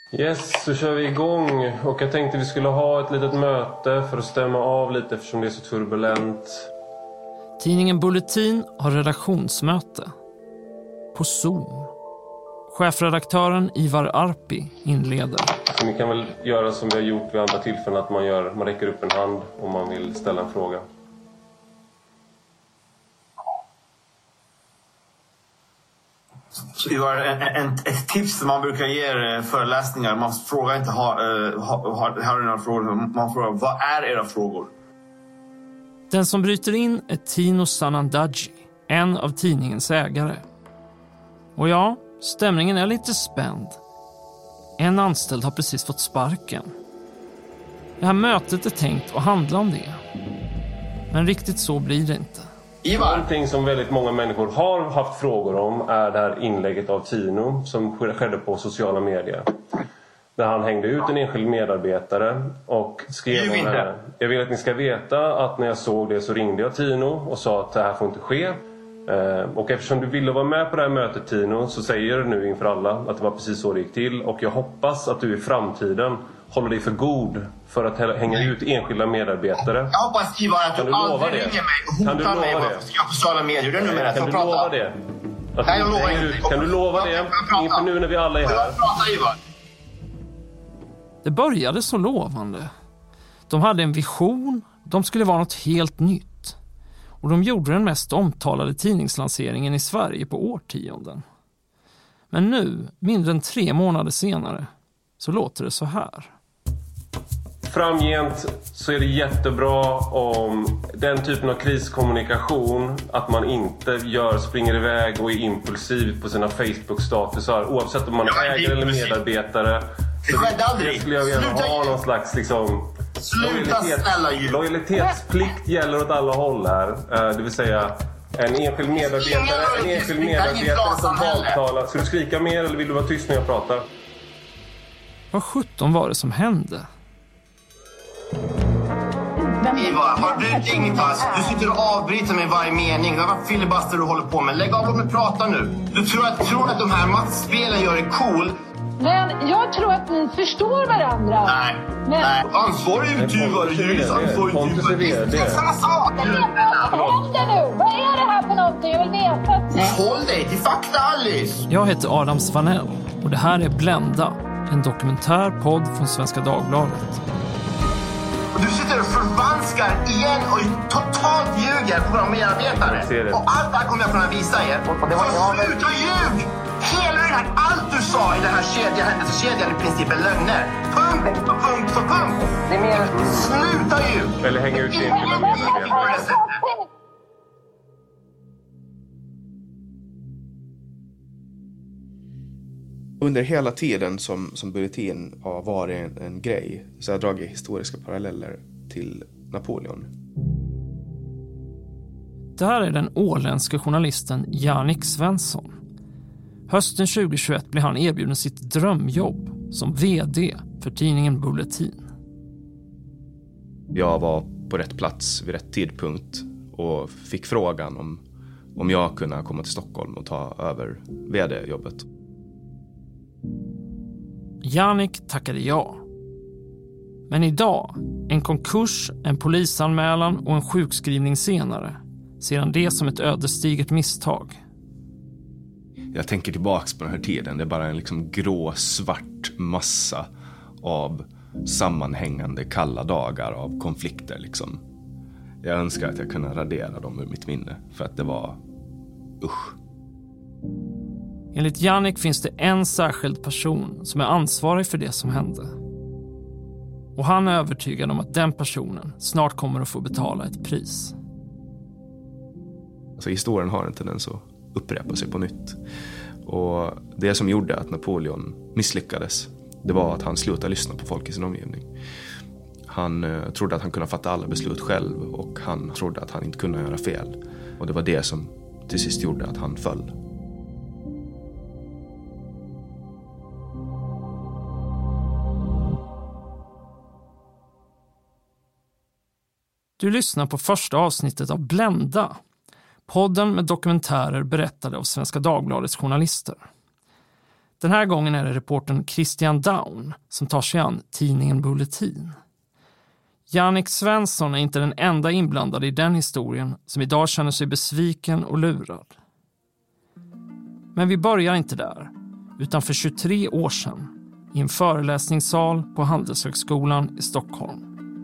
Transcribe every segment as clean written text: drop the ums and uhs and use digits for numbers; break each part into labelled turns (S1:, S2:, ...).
S1: Yes, så kör vi igång. Och jag tänkte vi skulle ha ett litet möte för att stämma av lite eftersom det är så turbulent.
S2: Tidningen Bulletin har redaktionsmöte. På Zoom. Chefredaktören Ivar Arpi inleder.
S1: Så ni kan väl göra som vi har gjort vid andra tillfällen, att man räcker upp en hand om man vill ställa en fråga.
S3: Så Ivar, ett tips man brukar ge föreläsningar, man frågar inte har du några frågor, man frågar vad är era frågor?
S2: Den som bryter in är Tino Sanandaji, en av tidningens ägare. Och ja, stämningen är lite spänd. En anställd har precis fått sparken. Det här mötet är tänkt att handla om det. Men riktigt så blir det inte.
S3: Ivar.
S1: Någonting som väldigt många människor har haft frågor om är det här inlägget av Tino som skedde på sociala medier. Där han hängde ut en enskild medarbetare och skrev om det. Jag vill att ni ska veta att när jag såg det så ringde jag Tino och sa att det här får inte ske. Och eftersom du ville vara med på det här mötet, Tino, så säger du nu inför alla att det var precis så det gick till. Och jag hoppas att du i framtiden håller dig för god för att hänga ut enskilda medarbetare.
S3: Jag hoppas, Ivar, att du aldrig ringer mig och hotar mig på sociala medier. Det är numera.
S1: Kan du lova det?
S3: Nej, jag lovar inte.
S1: Kan du lova det inför nu när vi alla är här?
S3: Prata, Ivar.
S2: Det började så lovande. De hade en vision, de skulle vara något helt nytt. Och de gjorde den mest omtalade tidningslanseringen i Sverige på årtionden. Men nu, mindre än 3 månader senare, så låter det så här.
S1: Framgent så är det jättebra om den typen av kriskommunikation, att man inte springer iväg och är impulsiv på sina Facebook-statusar, oavsett om man är ägare eller medarbetare.
S3: Det skedde aldrig.
S1: Det skulle jag gärna ha någon slags lojalitetsplikt gäller åt alla håll här. Det vill säga en enskild medarbetare som avtalar. Ska du skrika mer eller vill du vara tyst när jag pratar?
S2: Vad 17 var det som hände?
S3: Ivar, har du inget pass? Du sitter och avbryter mig varje mening. Det var filibuster du håller på med. Lägg av, låt mig prata nu. Du tror att de här maktspelen gör det cool?
S4: Men jag tror att ni förstår varandra.
S3: Nej. Ansvarig utgivare, jurist, ansvarig utgivare. Det är samma sak.
S4: Vad händer nu? Vad är det här för någonting? Jag vill veta.
S3: Håll dig till fakta, Alice.
S2: Jag heter Adam Svanell och det här är Blända, en dokumentärpodd från Svenska Dagbladet.
S3: Och du sitter och förvanskar igen och totalt ljuger på våra medarbetare. Och allt det här kommer jag kunna visa er. Och det var sluta ljug! Hela det här, allt du sa i den här händelsekedjan i princip är lögner. Punkt på punkt på punkt. Det är mer... Sluta ljug!
S1: Eller hänga ut enskilda medarbetare.
S5: Under hela tiden som Bulletin har varit en grej så har jag dragit historiska paralleller till Napoleon.
S2: Det här är den åländska journalisten Jannik Svensson. Hösten 2021 blev han erbjuden sitt drömjobb som vd för tidningen Bulletin.
S5: Jag var på rätt plats vid rätt tidpunkt och fick frågan om jag kunde komma till Stockholm och ta över vd-jobbet.
S2: Jannik tackade ja. Men idag, en konkurs, en polisanmälan och en sjukskrivning senare, ser han det som ett ödesdigert misstag.
S5: Jag tänker tillbaks på den här tiden. Det är bara en grå, svart massa av sammanhängande kalla dagar av konflikter. Jag önskar att jag kunde radera dem ur mitt minne. För att det var... usch.
S2: Enligt Jannik finns det en särskild person som är ansvarig för det som hände. Och han är övertygad om att den personen snart kommer att få betala ett pris.
S5: Historien har en tendens att upprepa sig på nytt. Och det som gjorde att Napoleon misslyckades, det var att han slutade lyssna på folk i sin omgivning. Han trodde att han kunde fatta alla beslut själv och han trodde att han inte kunde göra fel. Och det var det som till sist gjorde att han föll.
S2: Du lyssnar på första avsnittet av Blända, podden med dokumentärer berättade av Svenska Dagbladets journalister. Den här gången är det reportern Christian Daun som tar sig an tidningen Bulletin. Jannik Svensson är inte den enda inblandade i den historien som idag känner sig besviken och lurad. Men vi börjar inte där, utan för 23 år sedan i en föreläsningssal på Handelshögskolan i Stockholm.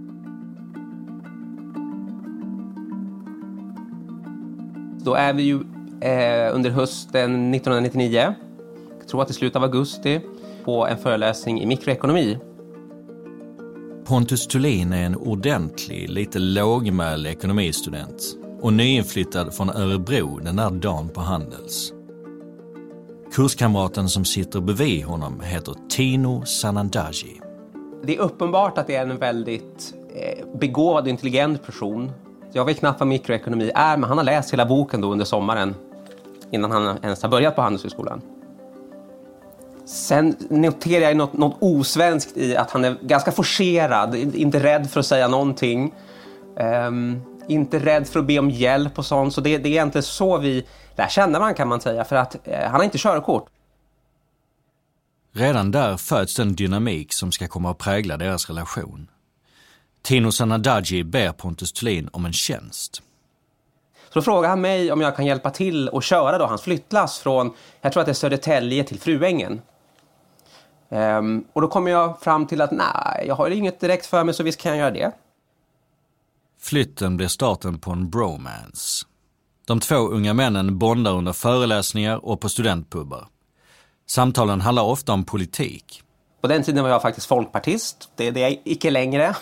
S6: Då är vi ju under hösten 1999, jag tror att det är slutet av augusti, på en föreläsning i mikroekonomi.
S7: Pontus Thulin är en ordentlig, lite lågmäld ekonomistudent och nyinflyttad från Örebro den där dagen på Handels. Kurskamraten som sitter bredvid honom heter Tino Sanandaji.
S6: Det är uppenbart att det är en väldigt begåvad och intelligent person. Jag vet knappt vad mikroekonomi är, men han har läst hela boken då under sommaren innan han ens har börjat på Handelshögskolan. Sen noterar jag något osvenskt i att han är ganska forcerad, inte rädd för att säga någonting, inte rädd för att be om hjälp och sånt. Så det är egentligen så vi lär känna man, kan man säga, för att han har inte körkort.
S7: Redan där föds den dynamik som ska komma att prägla deras relation. Tino Sanandaji ber Pontus Thulin om en tjänst.
S6: Så då frågar han mig om jag kan hjälpa till och köra då hans flyttlass från, jag tror att det är Södertälje till Fruängen. Och då kommer jag fram till att nej, jag har inget direkt för mig, så visst kan jag göra det.
S7: Flytten blir starten på en bromance. De två unga männen bondar under föreläsningar och på studentpubbar. Samtalen handlar ofta om politik.
S6: På den tiden var jag faktiskt folkpartist. Det är jag icke längre.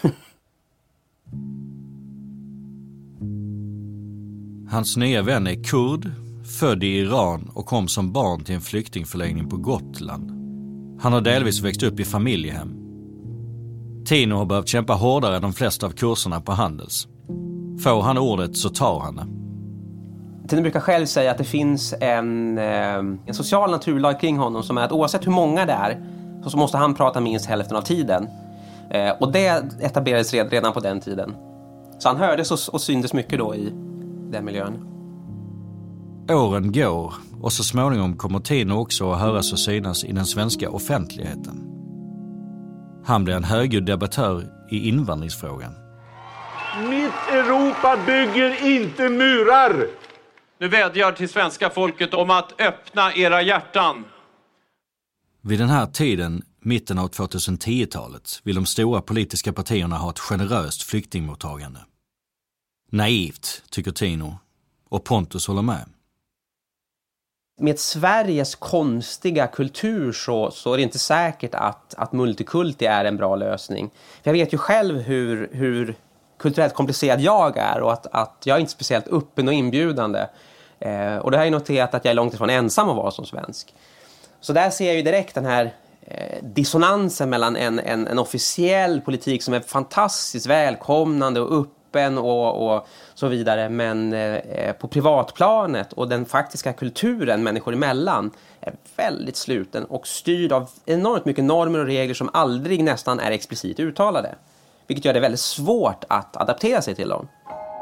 S7: Hans nya vän är kurd, född i Iran och kom som barn till en flyktingförläggning på Gotland. Han har delvis växt upp i familjehem. Tino har behövt kämpa hårdare än de flesta av kurserna på Handels. Får han ordet så tar han det.
S6: Tino brukar själv säga att det finns en social naturlag kring honom som är att oavsett hur många det är så måste han prata minst hälften av tiden. Och det etablerades redan på den tiden. Så han hördes och syntes mycket då i den miljön.
S7: Åren går och så småningom kommer Tino också att höras och synas i den svenska offentligheten. Han blir en högljudd debattör i invandringsfrågan.
S8: Mitt Europa bygger inte murar!
S9: Nu vädjar till svenska folket om att öppna era hjärtan.
S7: Vid den här tiden, mitten av 2010-talet, vill de stora politiska partierna ha ett generöst flyktingmottagande. Naivt, tycker Tino, och Pontus håller med.
S6: Med Sveriges konstiga kultur så är det inte säkert att multikulti är en bra lösning. För jag vet ju själv hur kulturellt komplicerad jag är och att jag är inte speciellt öppen och inbjudande. Och det har jag noterat att jag är långt ifrån ensam att vara som svensk. Så där ser jag ju direkt den här dissonansen mellan en officiell politik som är fantastiskt välkomnande och öppen och så vidare, men på privatplanet och den faktiska kulturen människor emellan är väldigt sluten och styrd av enormt mycket normer och regler som aldrig nästan är explicit uttalade. Vilket gör det väldigt svårt att adaptera sig till dem.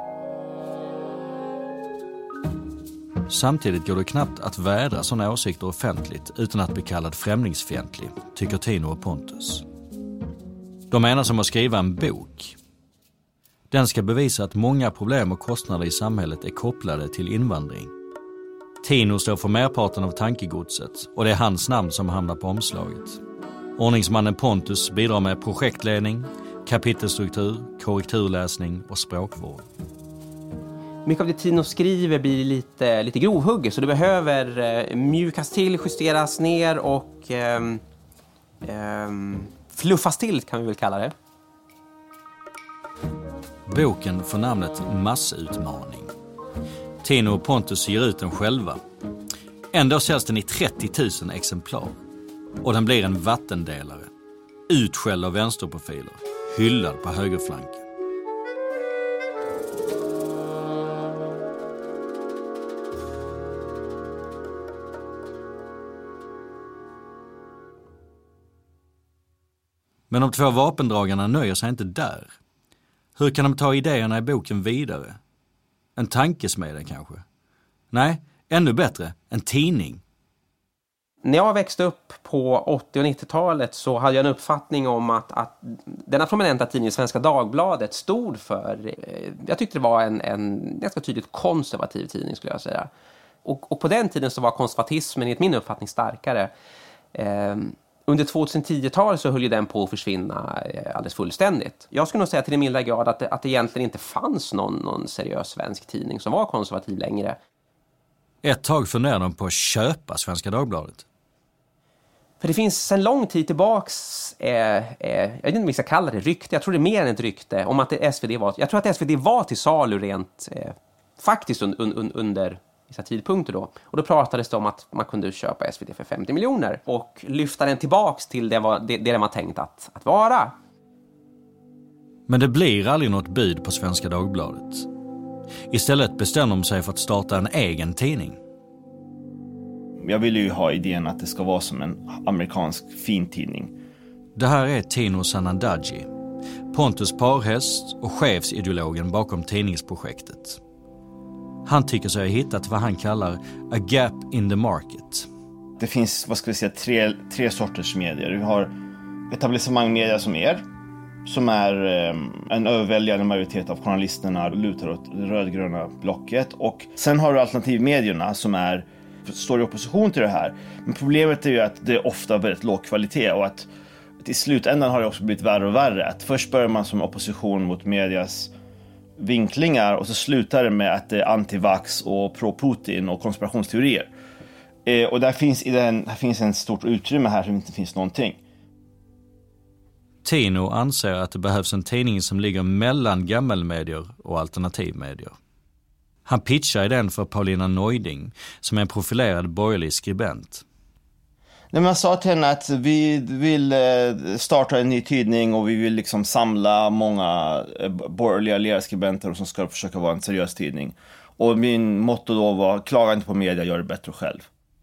S7: Samtidigt går det knappt att vädra sådana åsikter offentligt utan att bli kallad främlingsfientlig, tycker Tino och Pontus. De menar som att skriva en bok. Den ska bevisa att många problem och kostnader i samhället är kopplade till invandring. Tino står för merparten av tankegodset och det är hans namn som hamnar på omslaget. Ordningsmannen Pontus bidrar med projektledning, kapitelstruktur, korrekturläsning och språkvård.
S6: Mycket av det Tino skriver blir lite grovhugget, så det behöver mjukas till, justeras ner och fluffas till, kan vi väl kalla det.
S7: Boken får namnet Massutmaning. Tino och Pontus ger ut den själva. Ändå säljs den i 30 000 exemplar. Och den blir en vattendelare. Utskälld av vänsterprofiler. Hyllad på högerflanken. Men de två vapendragarna nöjer sig inte där. Hur kan de ta idéerna i boken vidare? En tankesmedja kanske? Nej, ännu bättre, en tidning.
S6: När jag växte upp på 80- och 90-talet så hade jag en uppfattning om att denna prominenta tidning, Svenska Dagbladet, stod för, jag tyckte det var en ganska tydligt konservativ tidning skulle jag säga. Och på den tiden så var konservatismen enligt min uppfattning starkare. Under 2010-talet så höll ju den på att försvinna alldeles fullständigt. Jag skulle nog säga till en milda grad att det egentligen inte fanns någon seriös svensk tidning som var konservativ längre.
S7: Ett tag funderade de på att köpa Svenska Dagbladet.
S6: För det finns sedan lång tid tillbaks, jag vet inte om vi ska kalla det rykte, jag tror det är mer än ett rykte, om att SvD var, jag tror att SvD var till salu rent faktiskt under vissa tidpunkter då. Och då pratades det om att man kunde köpa SvD för 50 miljoner och lyfta den tillbaks till det den var tänkt att vara.
S7: Men det blir aldrig något bud på Svenska Dagbladet. Istället bestämde de sig för att starta en egen tidning.
S10: Jag ville ju ha idén att det ska vara som en amerikansk fin tidning.
S7: Det här är Tino Sanandaji, Pontus parhäst och chefsideologen bakom tidningsprojektet. Han tycker sig ha hittat vad han kallar a gap in the market.
S10: Det finns, tre sorters medier. Vi har etablissemangmedia som är en överväldigande majoritet av journalisterna lutar åt det rödgröna blocket. Och sen har du alternativmedierna som står i opposition till det här. Men problemet är ju att det är ofta väldigt låg kvalitet och att i slutändan har det också blivit värre och värre. Att först börjar man som opposition mot medias vinklingar och så slutar det med att det är antivax och pro-Putin och konspirationsteorier. Och där finns en stort utrymme här som inte finns någonting.
S7: Tino anser att det behövs en tidning som ligger mellan gammelmedier och alternativmedier. Han pitchar den för Paulina Neuding som är en profilerad borgerlig skribent.
S10: När man sa till henne att vi vill starta en ny tidning och vi vill liksom samla många borgerliga ledarskribenter som ska försöka vara en seriös tidning. Och min motto då var: klaga inte på media, gör det bättre själv.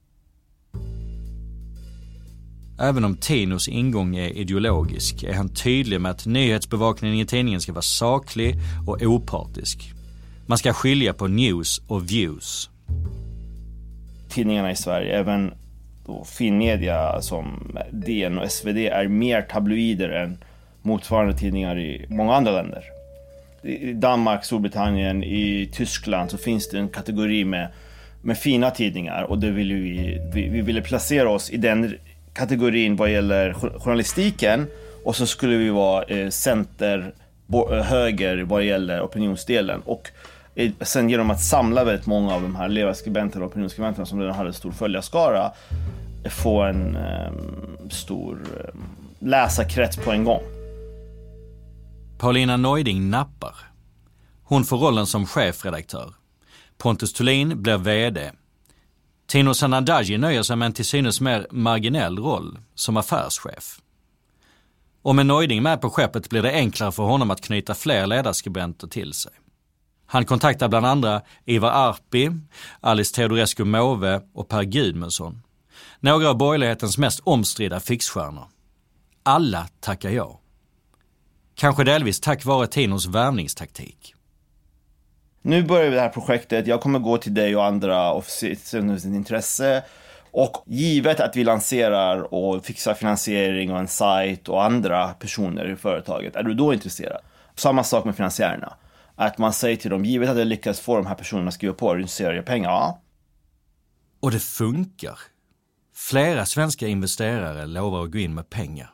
S7: Även om Tinos ingång är ideologisk är han tydlig med att nyhetsbevakningen i tidningen ska vara saklig och opartisk. Man ska skilja på news och views.
S10: Tidningarna i Sverige, även finmedia som DN och SvD, är mer tabloider än motsvarande tidningar i många andra länder. I Danmark, Storbritannien, i Tyskland så finns det en kategori med fina tidningar och det vill vi ville placera oss i den kategorin vad gäller journalistiken, och så skulle vi vara center höger vad gäller opinionsdelen, och sen genom att samla väldigt många av de här ledarskribenterna och opinionsskribenterna som redan hade en stor följarskara få en stor läsarkrets på en gång.
S7: Paulina Neuding nappar. Hon får rollen som chefredaktör. Pontus Thulin blir vd. Tino Sanandaji nöjer sig med en till synes mer marginell roll som affärschef. Och med Neuding med på skeppet blir det enklare för honom att knyta fler ledarskribenter till sig. Han kontaktar bland andra Ivar Arpi, Alice Teodorescu Måwe och Per Gudmundsson. Några av borgerlighetens mest omstridda fixstjärnor. Alla tackar ja. Kanske delvis tack vare Tinos värvningstaktik.
S10: Nu börjar vi det här projektet. Jag kommer gå till dig och andra och se sitt intresse. Och givet att vi lanserar och fixar finansiering och en sajt och andra personer i företaget, är du då intresserad? Samma sak med finansiärerna. Att man säger till dem, givet att jag lyckas få de här personerna att skriva på, investerar jag pengar? Ja.
S7: Och det funkar. Flera svenska investerare lovar att gå in med pengar.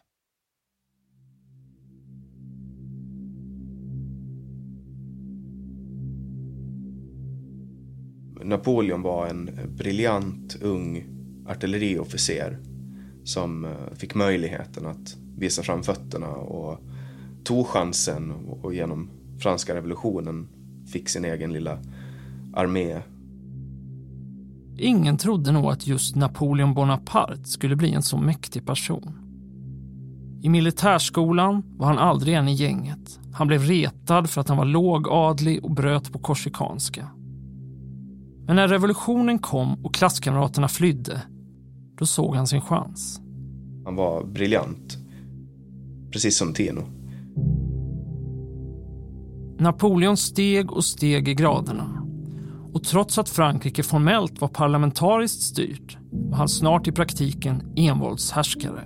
S5: Napoleon var en briljant ung artilleriofficer som fick möjligheten att visa fram fötterna och tog chansen och genom franska revolutionen fick sin egen lilla armé.
S2: Ingen trodde nog att just Napoleon Bonaparte skulle bli en så mäktig person. I militärskolan var han aldrig en i gänget. Han blev retad för att han var lågadlig och bröt på korsikanska. Men när revolutionen kom och klasskamraterna flydde, då såg han sin chans.
S5: Han var briljant, precis som Tino.
S2: Napoleon steg och steg i graderna. Och trots att Frankrike formellt var parlamentariskt styrt var han snart i praktiken envåldshärskare.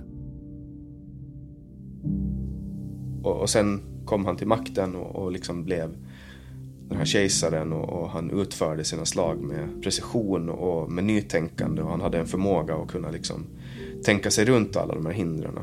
S5: Och sen kom han till makten och liksom blev den här kejsaren och han utförde sina slag med precision och med nytänkande och han hade en förmåga att kunna liksom tänka sig runt alla de här hindren.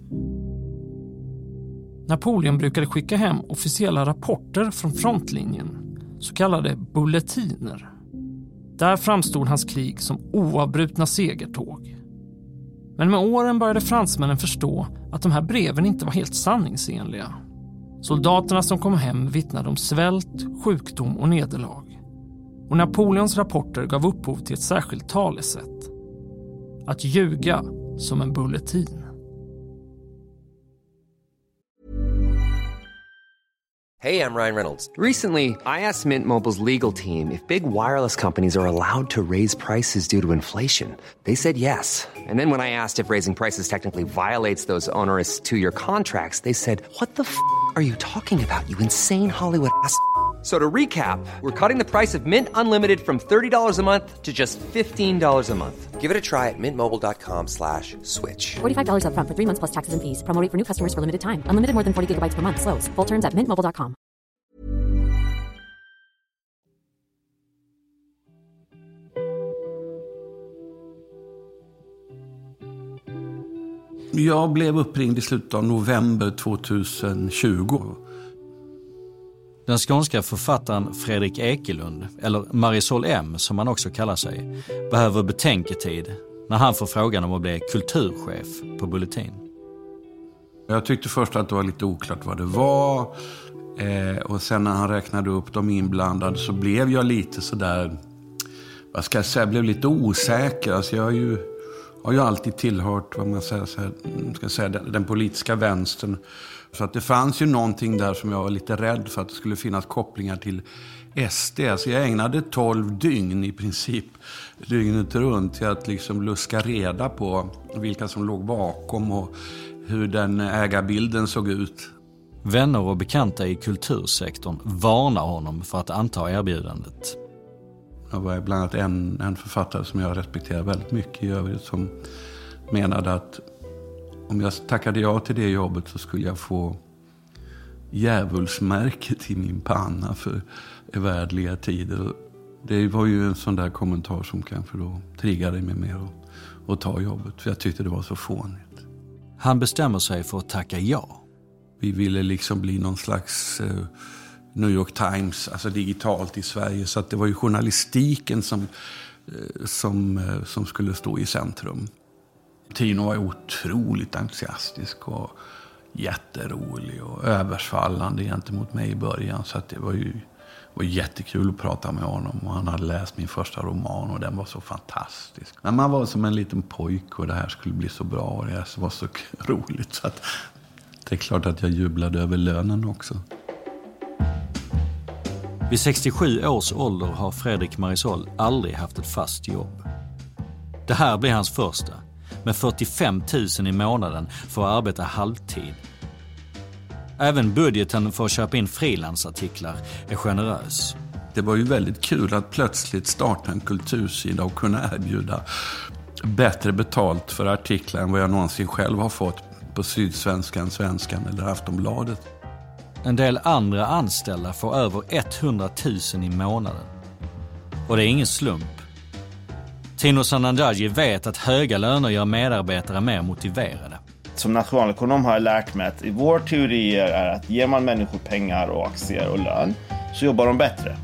S2: Napoleon brukade skicka hem officiella rapporter från frontlinjen, så kallade bulletiner. Där framstod hans krig som oavbrutna segertåg. Men med åren började fransmännen förstå att de här breven inte var helt sanningsenliga. Soldaterna som kom hem vittnade om svält, sjukdom och nederlag. Och Napoleons rapporter gav upphov till ett särskilt talesätt. Att ljuga som en bulletin.
S11: Hey, I'm Ryan Reynolds. Recently, I asked Mint Mobile's legal team if big wireless companies are allowed to raise prices due to inflation. They said yes. And then when I asked if raising prices technically violates those onerous 2-year contracts, they said, "What the f*** are you talking about, you insane Hollywood ass?" So to recap, we're cutting the price of Mint Unlimited from $30 a month to just $15 a month. Give it a try at mintmobile.com/switch.
S12: $45 up front for 3 months plus taxes and fees. Promo rate for new customers for limited time. Unlimited more than 40 gigabytes per month. Slows full terms at mintmobile.com.
S13: Jag blev uppringd i slutet av november 2020.
S7: Den skånska författaren Fredrik Ekelund, eller Marisol M som han också kallar sig, behöver betänketid när han får frågan om att bli kulturchef på Bulletin.
S13: Jag tyckte först att det var lite oklart vad det var. Och sen när han räknade upp de inblandade så blev jag lite sådär, vad ska jag säga, jag blev lite osäker. Alltså jag har ju alltid tillhört, vad man säger, den politiska vänstern. Så att det fanns ju någonting där som jag var lite rädd för, att det skulle finnas kopplingar till SD. Så jag ägnade 12 dygn i princip, dygnet runt, till att liksom luska reda på vilka som låg bakom och hur den ägarbilden såg ut.
S7: Vänner och bekanta i kultursektorn varnar honom för att anta erbjudandet.
S13: Det var bland annat en författare som jag respekterar väldigt mycket i övrigt som menade att om jag tackade ja till det jobbet så skulle jag få djävulsmärket i min panna för evärdliga tider. Det var ju en sån där kommentar som kanske då triggade mig mer att ta jobbet. För jag tyckte det var så fånigt.
S7: Han bestämmer sig för att tacka ja.
S13: Vi ville liksom bli någon slags New York Times, alltså digitalt i Sverige. Så att det var ju journalistiken som skulle stå i centrum. Tino var otroligt entusiastisk och jätterolig och översvallande gentemot mig i början. Så att det var jättekul att prata med honom. Och han hade läst min första roman och den var så fantastisk. Men man var som en liten pojk och det här skulle bli så bra och det var så roligt. Så att det är klart att jag jublade över lönen också.
S7: Vid 67 års ålder har Fredrik Marisol aldrig haft ett fast jobb. Det här blir hans första, med 45 000 i månaden för att arbeta halvtid. Även budgeten för att köpa in frilansartiklar är generös.
S13: Det var ju väldigt kul att plötsligt starta en kultursida och kunna erbjuda bättre betalt för artiklar än vad jag någonsin själv har fått på Sydsvenskan, Svenskan eller Aftonbladet.
S7: En del andra anställda får över 100 000 i månaden. Och det är ingen slump. Tino Sanandaji vet att höga löner gör medarbetare mer motiverade.
S10: Som nationalekonom har jag lärt mig att i vår teori är att ger man människor pengar och aktier och lön så jobbar de bättre.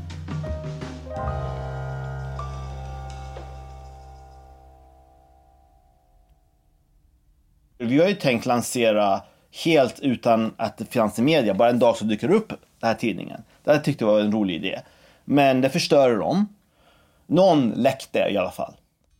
S10: Vi har ju tänkt lansera helt utan att det finns i media. Bara en dag så dyker upp den här tidningen. Det tyckte jag var en rolig idé. Men det förstör dem. Någon läckte i alla fall.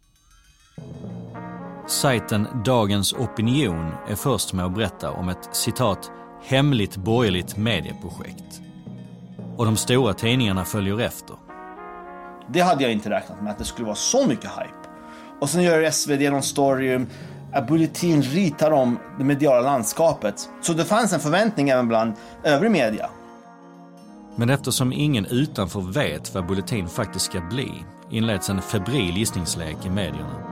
S7: Sajten Dagens Opinion är först med att berätta om ett, citat, hemligt borgerligt medieprojekt. Och de stora tidningarna följer efter.
S10: Det hade jag inte räknat med, att det skulle vara så mycket hype. Och sen gör SvD någon story att Bulletin ritar om det mediala landskapet. Så det fanns en förväntning även bland övrig media.
S7: Men eftersom ingen utanför vet vad Bulletin faktiskt ska bli, inleds en febril gissningslek i medierna.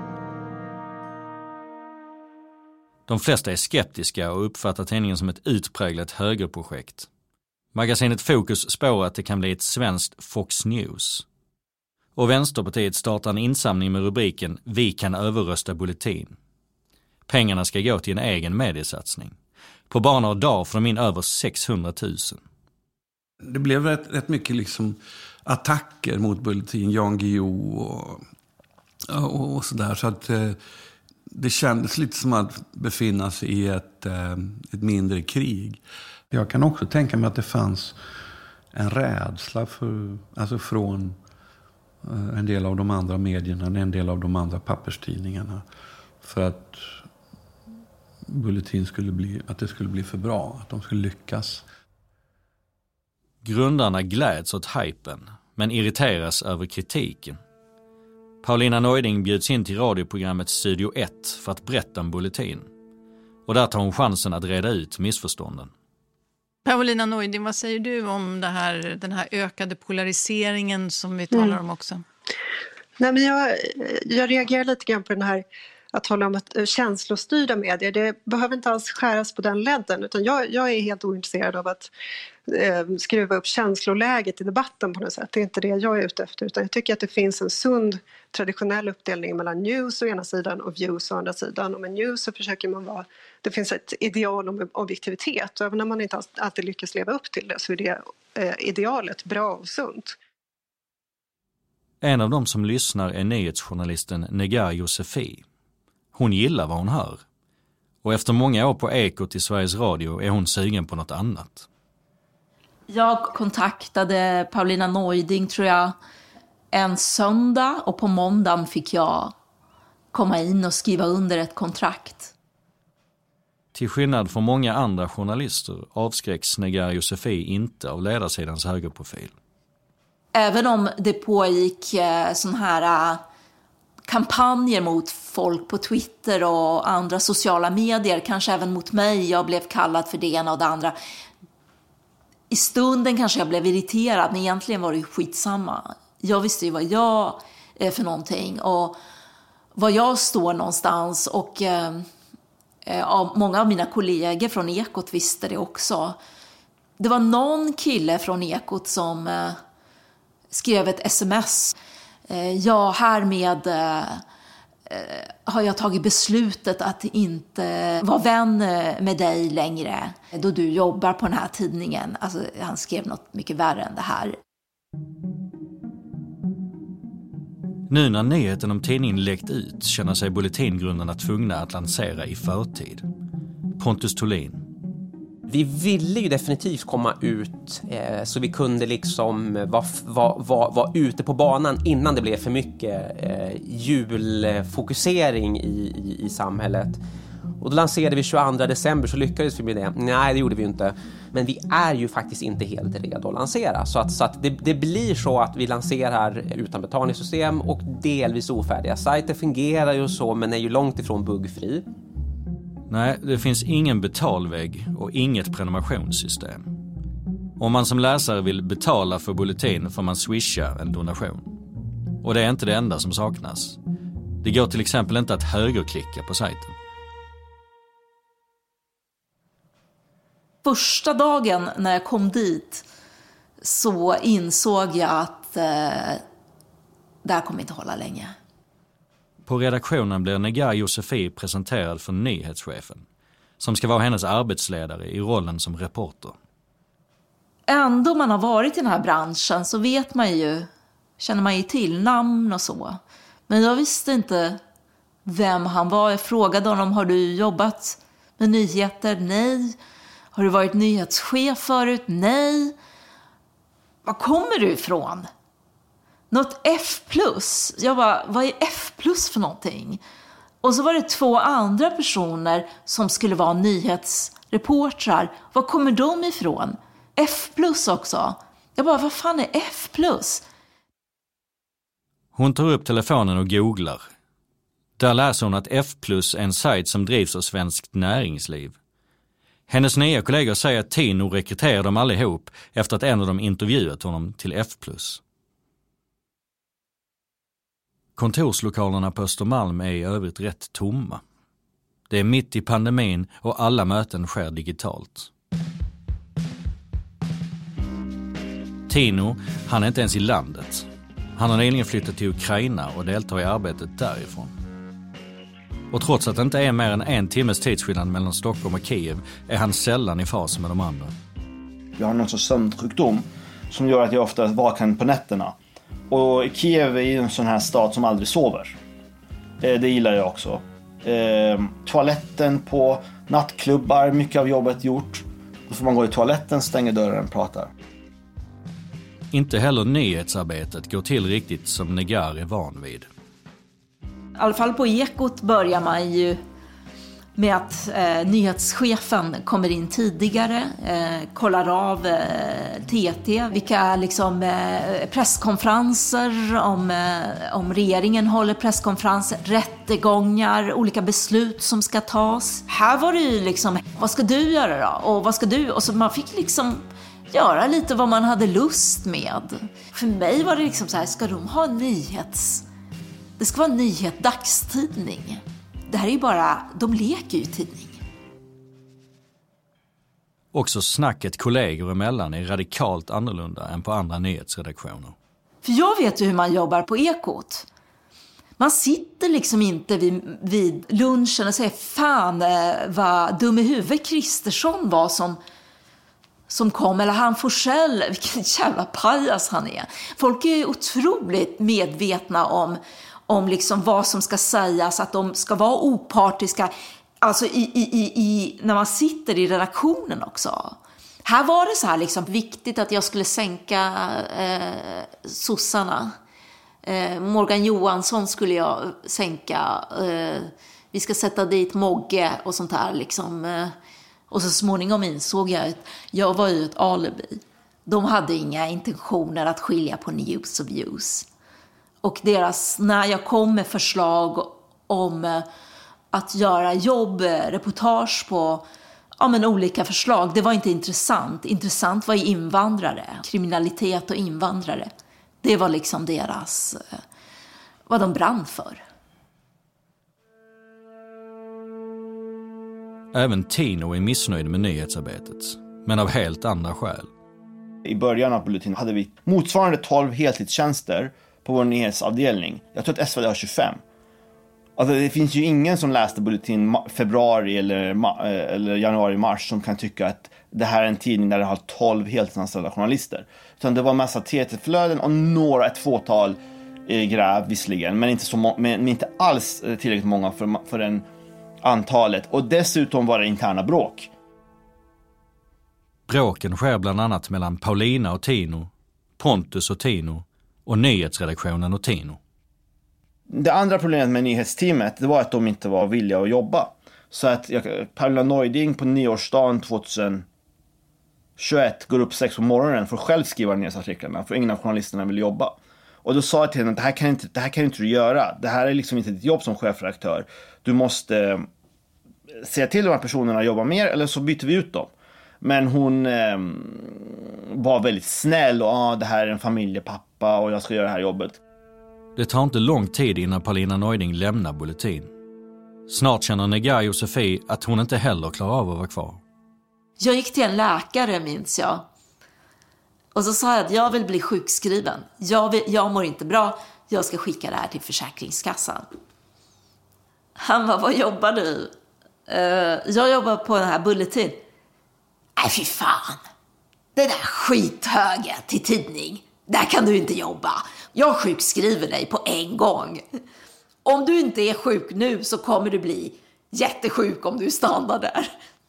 S7: De flesta är skeptiska och uppfattar tidningen som ett utpräglat högerprojekt. Magasinet Fokus spår att det kan bli ett svenskt Fox News. Och Vänsterpartiet startar en insamling med rubriken "Vi kan överrösta Bulletin". Pengarna ska gå till en egen mediesatsning. På bara några dagar får de in över 600 000.
S13: Det blev rätt mycket liksom attacker mot Bulletin, Jan Guillou och sådär. Så att det kändes lite som att befinna sig i ett mindre krig. Jag kan också tänka mig att det fanns en rädsla från en del av de andra medierna, en del av de andra papperstidningarna, för att Bulletin skulle bli för bra, att de skulle lyckas.
S7: Grundarna gläds åt hypen, men irriteras över kritiken. Paulina Neuding bjuds in till radioprogrammet Studio 1 för att berätta om Bulletin. Och där tar hon chansen att reda ut missförstånden.
S14: Paulina Neuding, vad säger du om den här ökade polariseringen som vi talar om också?
S15: Nej, men jag reagerar lite grann på den här att tala om att känslostyrda medier. Det behöver inte alls skäras på den ledden, utan jag är helt ointresserad av att skruva upp känsloläget i debatten på något sätt. Det är inte det jag är ute efter, utan jag tycker att det finns en sund traditionell uppdelning mellan news å ena sidan och views å andra sidan. Och med news så försöker man det finns ett ideal om objektivitet, och även när man inte alltid lyckas leva upp till det så är det idealet bra och sunt.
S7: En av dem som lyssnar är nyhetsjournalisten Negar Yosefi. Hon gillar vad hon hör. Och efter många år på Ekot i Sveriges Radio är hon sugen på något annat.
S16: Jag kontaktade Paulina Neuding, tror jag, en söndag, och på måndagen fick jag komma in och skriva under ett kontrakt.
S7: Till skillnad från många andra journalister avskräcks Negar Yosefi inte av ledarsidans högerprofil.
S16: Även om det pågick sån här kampanjer mot folk på Twitter och andra sociala medier, kanske även mot mig, jag blev kallad för det ena och det andra. I stunden kanske jag blev irriterad, men egentligen var det skitsamma. Jag visste ju vad jag är för någonting och var jag står någonstans, och många av mina kollegor från Ekot visste det också. Det var någon kille från Ekot som skrev ett sms. Ja, härmed har jag tagit beslutet att inte vara vän med dig längre då du jobbar på den här tidningen. Alltså, han skrev något mycket värre än det här.
S7: Nu när nyheten om tidningen läckt ut känner sig Bulletingrundarna tvungna att lansera i förtid. Pontus Thulin.
S6: Vi ville ju definitivt komma ut så vi kunde liksom vara ute på banan innan det blev för mycket julfokusering i samhället. Och då lanserade vi 22 december, så lyckades vi med det. Nej, det gjorde vi inte. Men vi är ju faktiskt inte helt redo att lansera. Så att det blir så att vi lanserar utan betalningssystem och delvis ofärdiga. Sajten fungerar ju så, men är ju långt ifrån buggfri.
S7: Nej, det finns ingen betalvägg och inget prenumerationssystem. Om man som läsare vill betala för Bulletin får man swisha en donation. Och det är inte det enda som saknas. Det går till exempel inte att högerklicka på sajten.
S16: Första dagen när jag kom dit så insåg jag att det här kommer inte hålla länge.
S7: På redaktionen blir Negar Yosefi presenterad för nyhetschefen, som ska vara hennes arbetsledare i rollen som reporter.
S16: Ändå man har varit i den här branschen så vet man ju, känner man ju till namn och så. Men jag visste inte vem han var. Jag frågade honom, har du jobbat med nyheter? Nej. Har du varit nyhetschef förut? Nej. Var kommer du ifrån? Något F+. Jag bara, vad är F+ för någonting? Och så var det 2 andra personer som skulle vara nyhetsreportrar. Var kommer de ifrån? F+ också. Jag bara, vad fan är F+?
S7: Hon tar upp telefonen och googlar. Där läser hon att F+ är en sajt som drivs av Svenskt Näringsliv. Hennes nya kollegor säger att Tino rekryterar dem allihop efter att en av dem intervjuat honom till F+. Kontorslokalerna på Östermalm är i övrigt rätt tomma. Det är mitt i pandemin och alla möten sker digitalt. Tino, han är inte ens i landet. Han har nyligen flyttat till Ukraina och deltar i arbetet därifrån. Och trots att det inte är mer än 1 timmes tidsskillnad mellan Stockholm och Kiev är han sällan i fas med de andra.
S10: Jag har någon sorts sömnsjukdom som gör att jag ofta är vaken på nätterna. Och Kiev är ju en sån här stad som aldrig sover. Det gillar jag också. Toaletten på nattklubbar, mycket av jobbet gjort. Då får man gå i toaletten, stänga dörren och prata.
S7: Inte heller nyhetsarbetet går till riktigt som Negar är van vid.
S16: I alla fall på Ekot börjar man ju med att nyhetschefen kommer in tidigare, kollar av TT, vilka liksom, presskonferenser, om regeringen håller presskonferenser, rättegångar, olika beslut som ska tas. Här var det ju liksom, vad ska du göra då? Och vad ska du? Och så man fick liksom göra lite vad man hade lust med. För mig var det liksom så här, ska de ha det ska vara en dagstidning. Det här är ju bara, de leker ju tidning.
S7: Också snacket kollegor emellan är radikalt annorlunda än på andra nyhetsredaktioner.
S16: För jag vet ju hur man jobbar på Ekot. Man sitter liksom inte vid lunchen och säger fan vad dum i huvudet Kristersson var som kom, eller han Forsell, vilken jävla pajas han är. Folk är otroligt medvetna om liksom vad som ska sägas, att de ska vara opartiska, alltså när man sitter i redaktionen också. Här var det så här liksom viktigt att jag skulle sänka sossarna. Morgan Johansson skulle jag sänka, vi ska sätta dit Mogge och sånt här liksom. Och så småningom insåg jag att jag var ju ett alibi. De hade inga intentioner att skilja på news och views. Och när jag kom med förslag om att göra reportage på olika förslag, det var inte intressant. Intressant var ju invandrare, kriminalitet och invandrare. Det var liksom vad de brann för.
S7: Även Tino är missnöjd med nyhetsarbetet, men av helt andra skäl.
S10: I början av Bulletin hade vi motsvarande 12 heltidstjänster på vår nyhetsavdelning. Jag tror att SvD har 25. Alltså det finns ju ingen som läste Bulletin februari eller januari-mars som kan tycka att det här är en tidning där det har 12 heltidsanställda journalister. Utan det var massa TT-flöden och ett fåtal gräv visserligen, men inte alls tillräckligt många för en antalet. Och dessutom var det interna bråk.
S7: Bråken sker bland annat mellan Paulina och Tino, Pontus och Tino och nyhetsredaktionen och Tino.
S10: Det andra problemet med nyhetsteamet, det var att de inte var villiga att jobba. Så att Paulina Neuding på nyårsdagen 2021 går upp 6 på morgonen för att själv skriva nyhetsartiklarna, för ingen av journalisterna vill jobba. Och då sa jag till henne att det här kan inte du göra. Det här är liksom inte ditt jobb som chefredaktör. Du måste säga till de här personerna att jobba mer, eller så byter vi ut dem. Men hon var väldigt snäll och det här är en familjepappa och jag ska göra det här jobbet.
S7: Det tar inte lång tid innan Paulina Neuding lämnar Bulletin. Snart känner Negar Josefie att hon inte heller klarar av att vara kvar.
S16: Jag gick till en läkare, minns jag. Och så sa jag att jag vill bli sjukskriven. Jag mår inte bra. Jag ska skicka det här till Försäkringskassan. Han bara, vad jobbar du? Jag jobbar på den här Bulletin. Nej, fy fan. Det där skithöget till tidning. Där kan du inte jobba. Jag sjukskriver dig på en gång. Om du inte är sjuk nu så kommer du bli jättesjuk om du stannar där.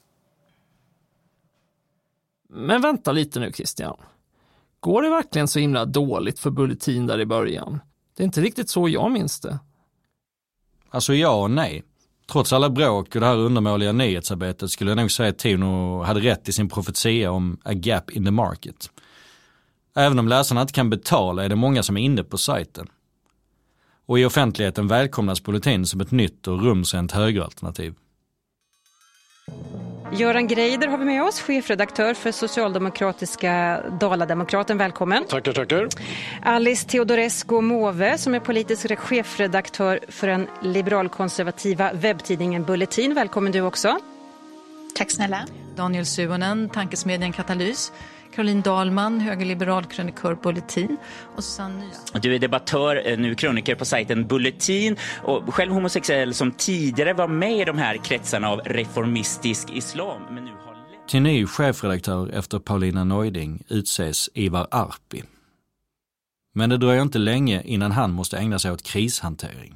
S2: Men vänta lite nu, Christian. Går det verkligen så himla dåligt för Bulletin där i början? Det är inte riktigt så jag minns det.
S7: Alltså ja och nej. Trots alla bråk och det här undermåliga nyhetsarbetet skulle jag nog säga att Tino hade rätt i sin profetia om a gap in the market. Även om läsarna inte kan betala är det många som är inne på sajten. Och i offentligheten välkomnas Bulletin som ett nytt och rumsrent högeralternativ.
S17: Göran Greider har vi med oss, chefredaktör för socialdemokratiska Dala-Demokraten. Välkommen.
S18: Tackar.
S17: Alice Teodorescu Måwe som är politisk chefredaktör för den liberalkonservativa webbtidningen Bulletin. Välkommen du också.
S14: Tack snälla. Daniel Suonen, tankesmedjan Katalys. Caroline Dahlman, högerliberal krönikör Bulletin. Och Susanne Nya.
S19: Du är debattör, nu kröniker på sajten Bulletin. Och själv homosexuell som tidigare var med i de här kretsarna av reformistisk islam. Men nu har...
S7: Till ny chefredaktör efter Paulina Neuding utses Ivar Arpi. Men det dröjer inte länge innan han måste ägna sig åt krishantering.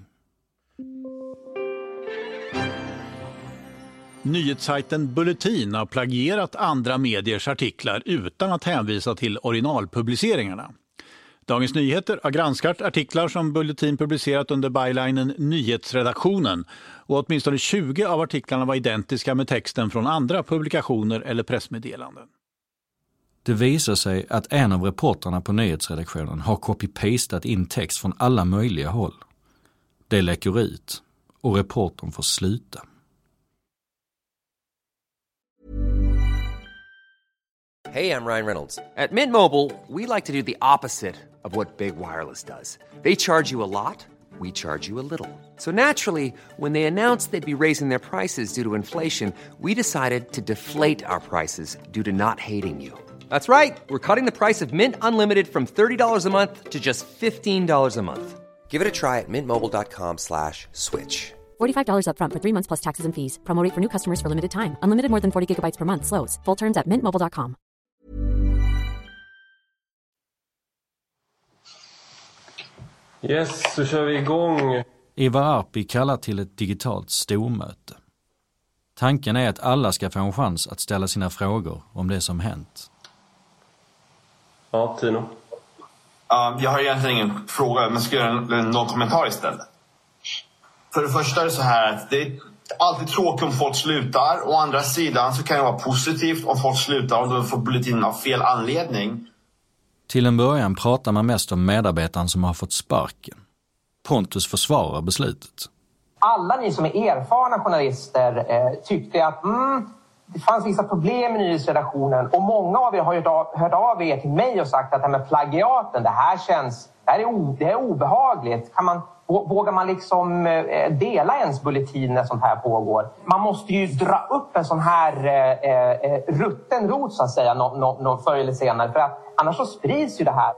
S18: Nyhetssajten Bulletin har plagierat andra mediers artiklar utan att hänvisa till originalpubliceringarna. Dagens Nyheter har granskat artiklar som Bulletin publicerat under bylinen Nyhetsredaktionen och åtminstone 20 av artiklarna var identiska med texten från andra publikationer eller pressmeddelanden.
S7: Det visar sig att en av reporterna på nyhetsredaktionen har copy-pastat in text från alla möjliga håll. Det läcker ut och reportern får sluta.
S11: Hey, I'm Ryan Reynolds. At Mint Mobile, we like to do the opposite of what Big Wireless does. They charge you a lot, we charge you a little. So naturally, when they announced they'd be raising their prices due to inflation, we decided to deflate our prices due to not hating you. That's right. We're cutting the price of Mint Unlimited from $30 a month to just $15 a month. Give it a try at mintmobile.com/switch.
S12: $45 up front for 3 months plus taxes and fees. Promo rate for new customers for limited time. Unlimited more than 40 gigabytes per month. Slows full terms at mintmobile.com.
S1: Yes, så kör vi igång.
S7: Ivar Arpi kallar till ett digitalt stormöte. Tanken är att alla ska få en chans att ställa sina frågor om det som hänt.
S1: Ja, Tino.
S3: Jag har egentligen ingen fråga, men ska göra någon kommentar istället. För det första är det så här att det är alltid tråkigt om folk slutar. Å andra sidan så kan det vara positivt om folk slutar om de får Bulletin av fel anledning.
S7: Till en början pratar man mest om medarbetaren som har fått sparken. Pontus försvarar beslutet.
S20: Alla ni som är erfarna journalister tyckte att det fanns vissa problem i nyhetsredaktionen. Och många av er har ju hört av er till mig och sagt att det här med plagiaten, det är obehagligt. Vågar man liksom dela ens bulletin när sånt här pågår? Man måste ju dra upp en sån här rutten rot så att säga någon förr eller senare. För att annars så sprids ju det här.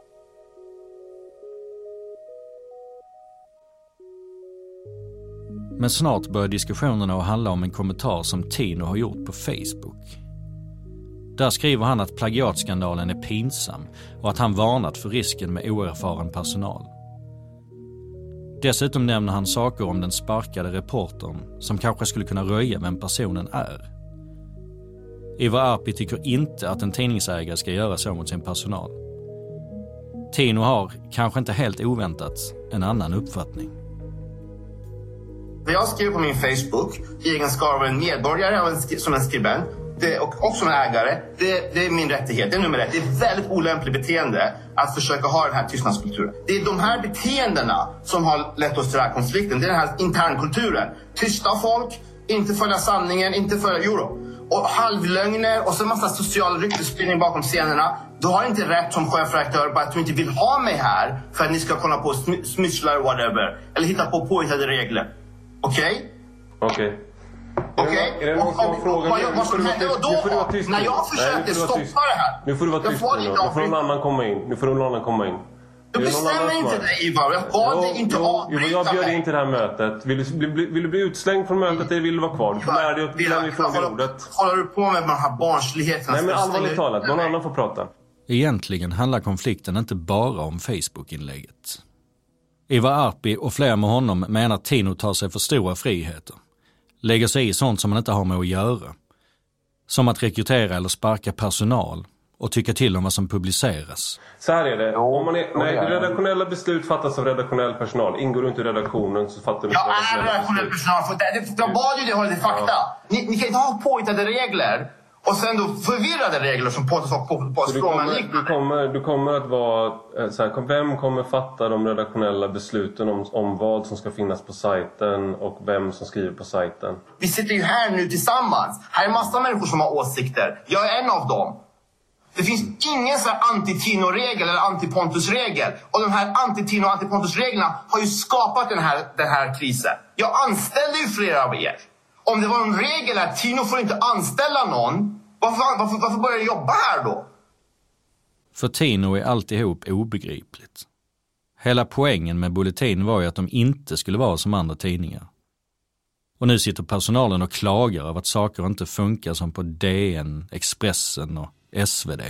S7: Men snart börjar diskussionerna att handla om en kommentar som Tino har gjort på Facebook. Där skriver han att plagiatskandalen är pinsam och att han varnat för risken med oerfaren personal. Dessutom nämner han saker om den sparkade reportern som kanske skulle kunna röja vem personen är. Ivar Arpi tycker inte att en tidningsägare ska göra så mot sin personal. Tino har, kanske inte helt oväntat, en annan uppfattning.
S3: Det jag skriver på min Facebook i egenskap av en medborgare som en skribent och som en ägare, det är min rättighet, det är nummer 1. Det är väldigt olämpligt beteende att försöka ha den här tystnadskulturen. Det är de här beteendena som har lett oss till den här konflikten. Det är den här internkulturen. Tysta folk, inte följa sanningen, inte följa euro. Och halvlögner och så en massa social ryktesspridning bakom scenerna. Du har inte rätt som chefredaktör bara att du inte vill ha mig här för att ni ska kolla på smusslar eller whatever. Eller hitta på påhittade regler. Okej?
S1: Okej.
S3: Är det någon som har frågat? Vad som hände då? När jag försökte stoppa det här.
S1: Nu får du vara tyst. Nu får någon annan komma in.
S3: Du bestämmer inte det, Ivar. Jag bad dig inte avbryta mig.
S1: Jag bjöd in till det här mötet. Vill du bli utslängd från mötet eller vill du vara kvar? Du får lära dig att lämna ifrån ordet.
S3: Håller du på med de här barnsligheterna?
S1: Nej, men allvarligt talat. Någon annan får prata.
S7: Egentligen handlar konflikten inte bara om Facebook-inlägget. Ivar Arpi och fler med honom menar att Tino tar sig för stora friheter. Lägger sig i sånt som man inte har med att göra. Som att rekrytera eller sparka personal och tycka till om vad som publiceras.
S1: Så här är det. När redaktionella beslut fattas av redaktionell personal, ingår du inte i redaktionen så fattar du inte
S3: redaktionell personal. Jag bad ju det hålla till fakta. Ni kan inte ha påhittade regler Och sen då förvirrade regler som Pontus och på
S1: du kommer att vara så här, vem kommer fatta de redaktionella besluten om vad som ska finnas på sajten och vem som skriver på sajten?
S3: Vi sitter ju här nu tillsammans. Här är massa människor som har åsikter. Jag är en av dem. Det finns ingen så här anti-Tino-regel eller anti-Pontus-regel. Och de här anti-Tino och anti-Pontus-reglerna har ju skapat den här krisen. Jag anställde ju flera av er. Om det var en regel att Tino får inte anställa någon, varför börjar jag jobba här då?
S7: För Tino är alltihop obegripligt. Hela poängen med Bulletin var ju att de inte skulle vara som andra tidningar. Och nu sitter personalen och klagar av att saker inte funkar som på DN, Expressen och SvD.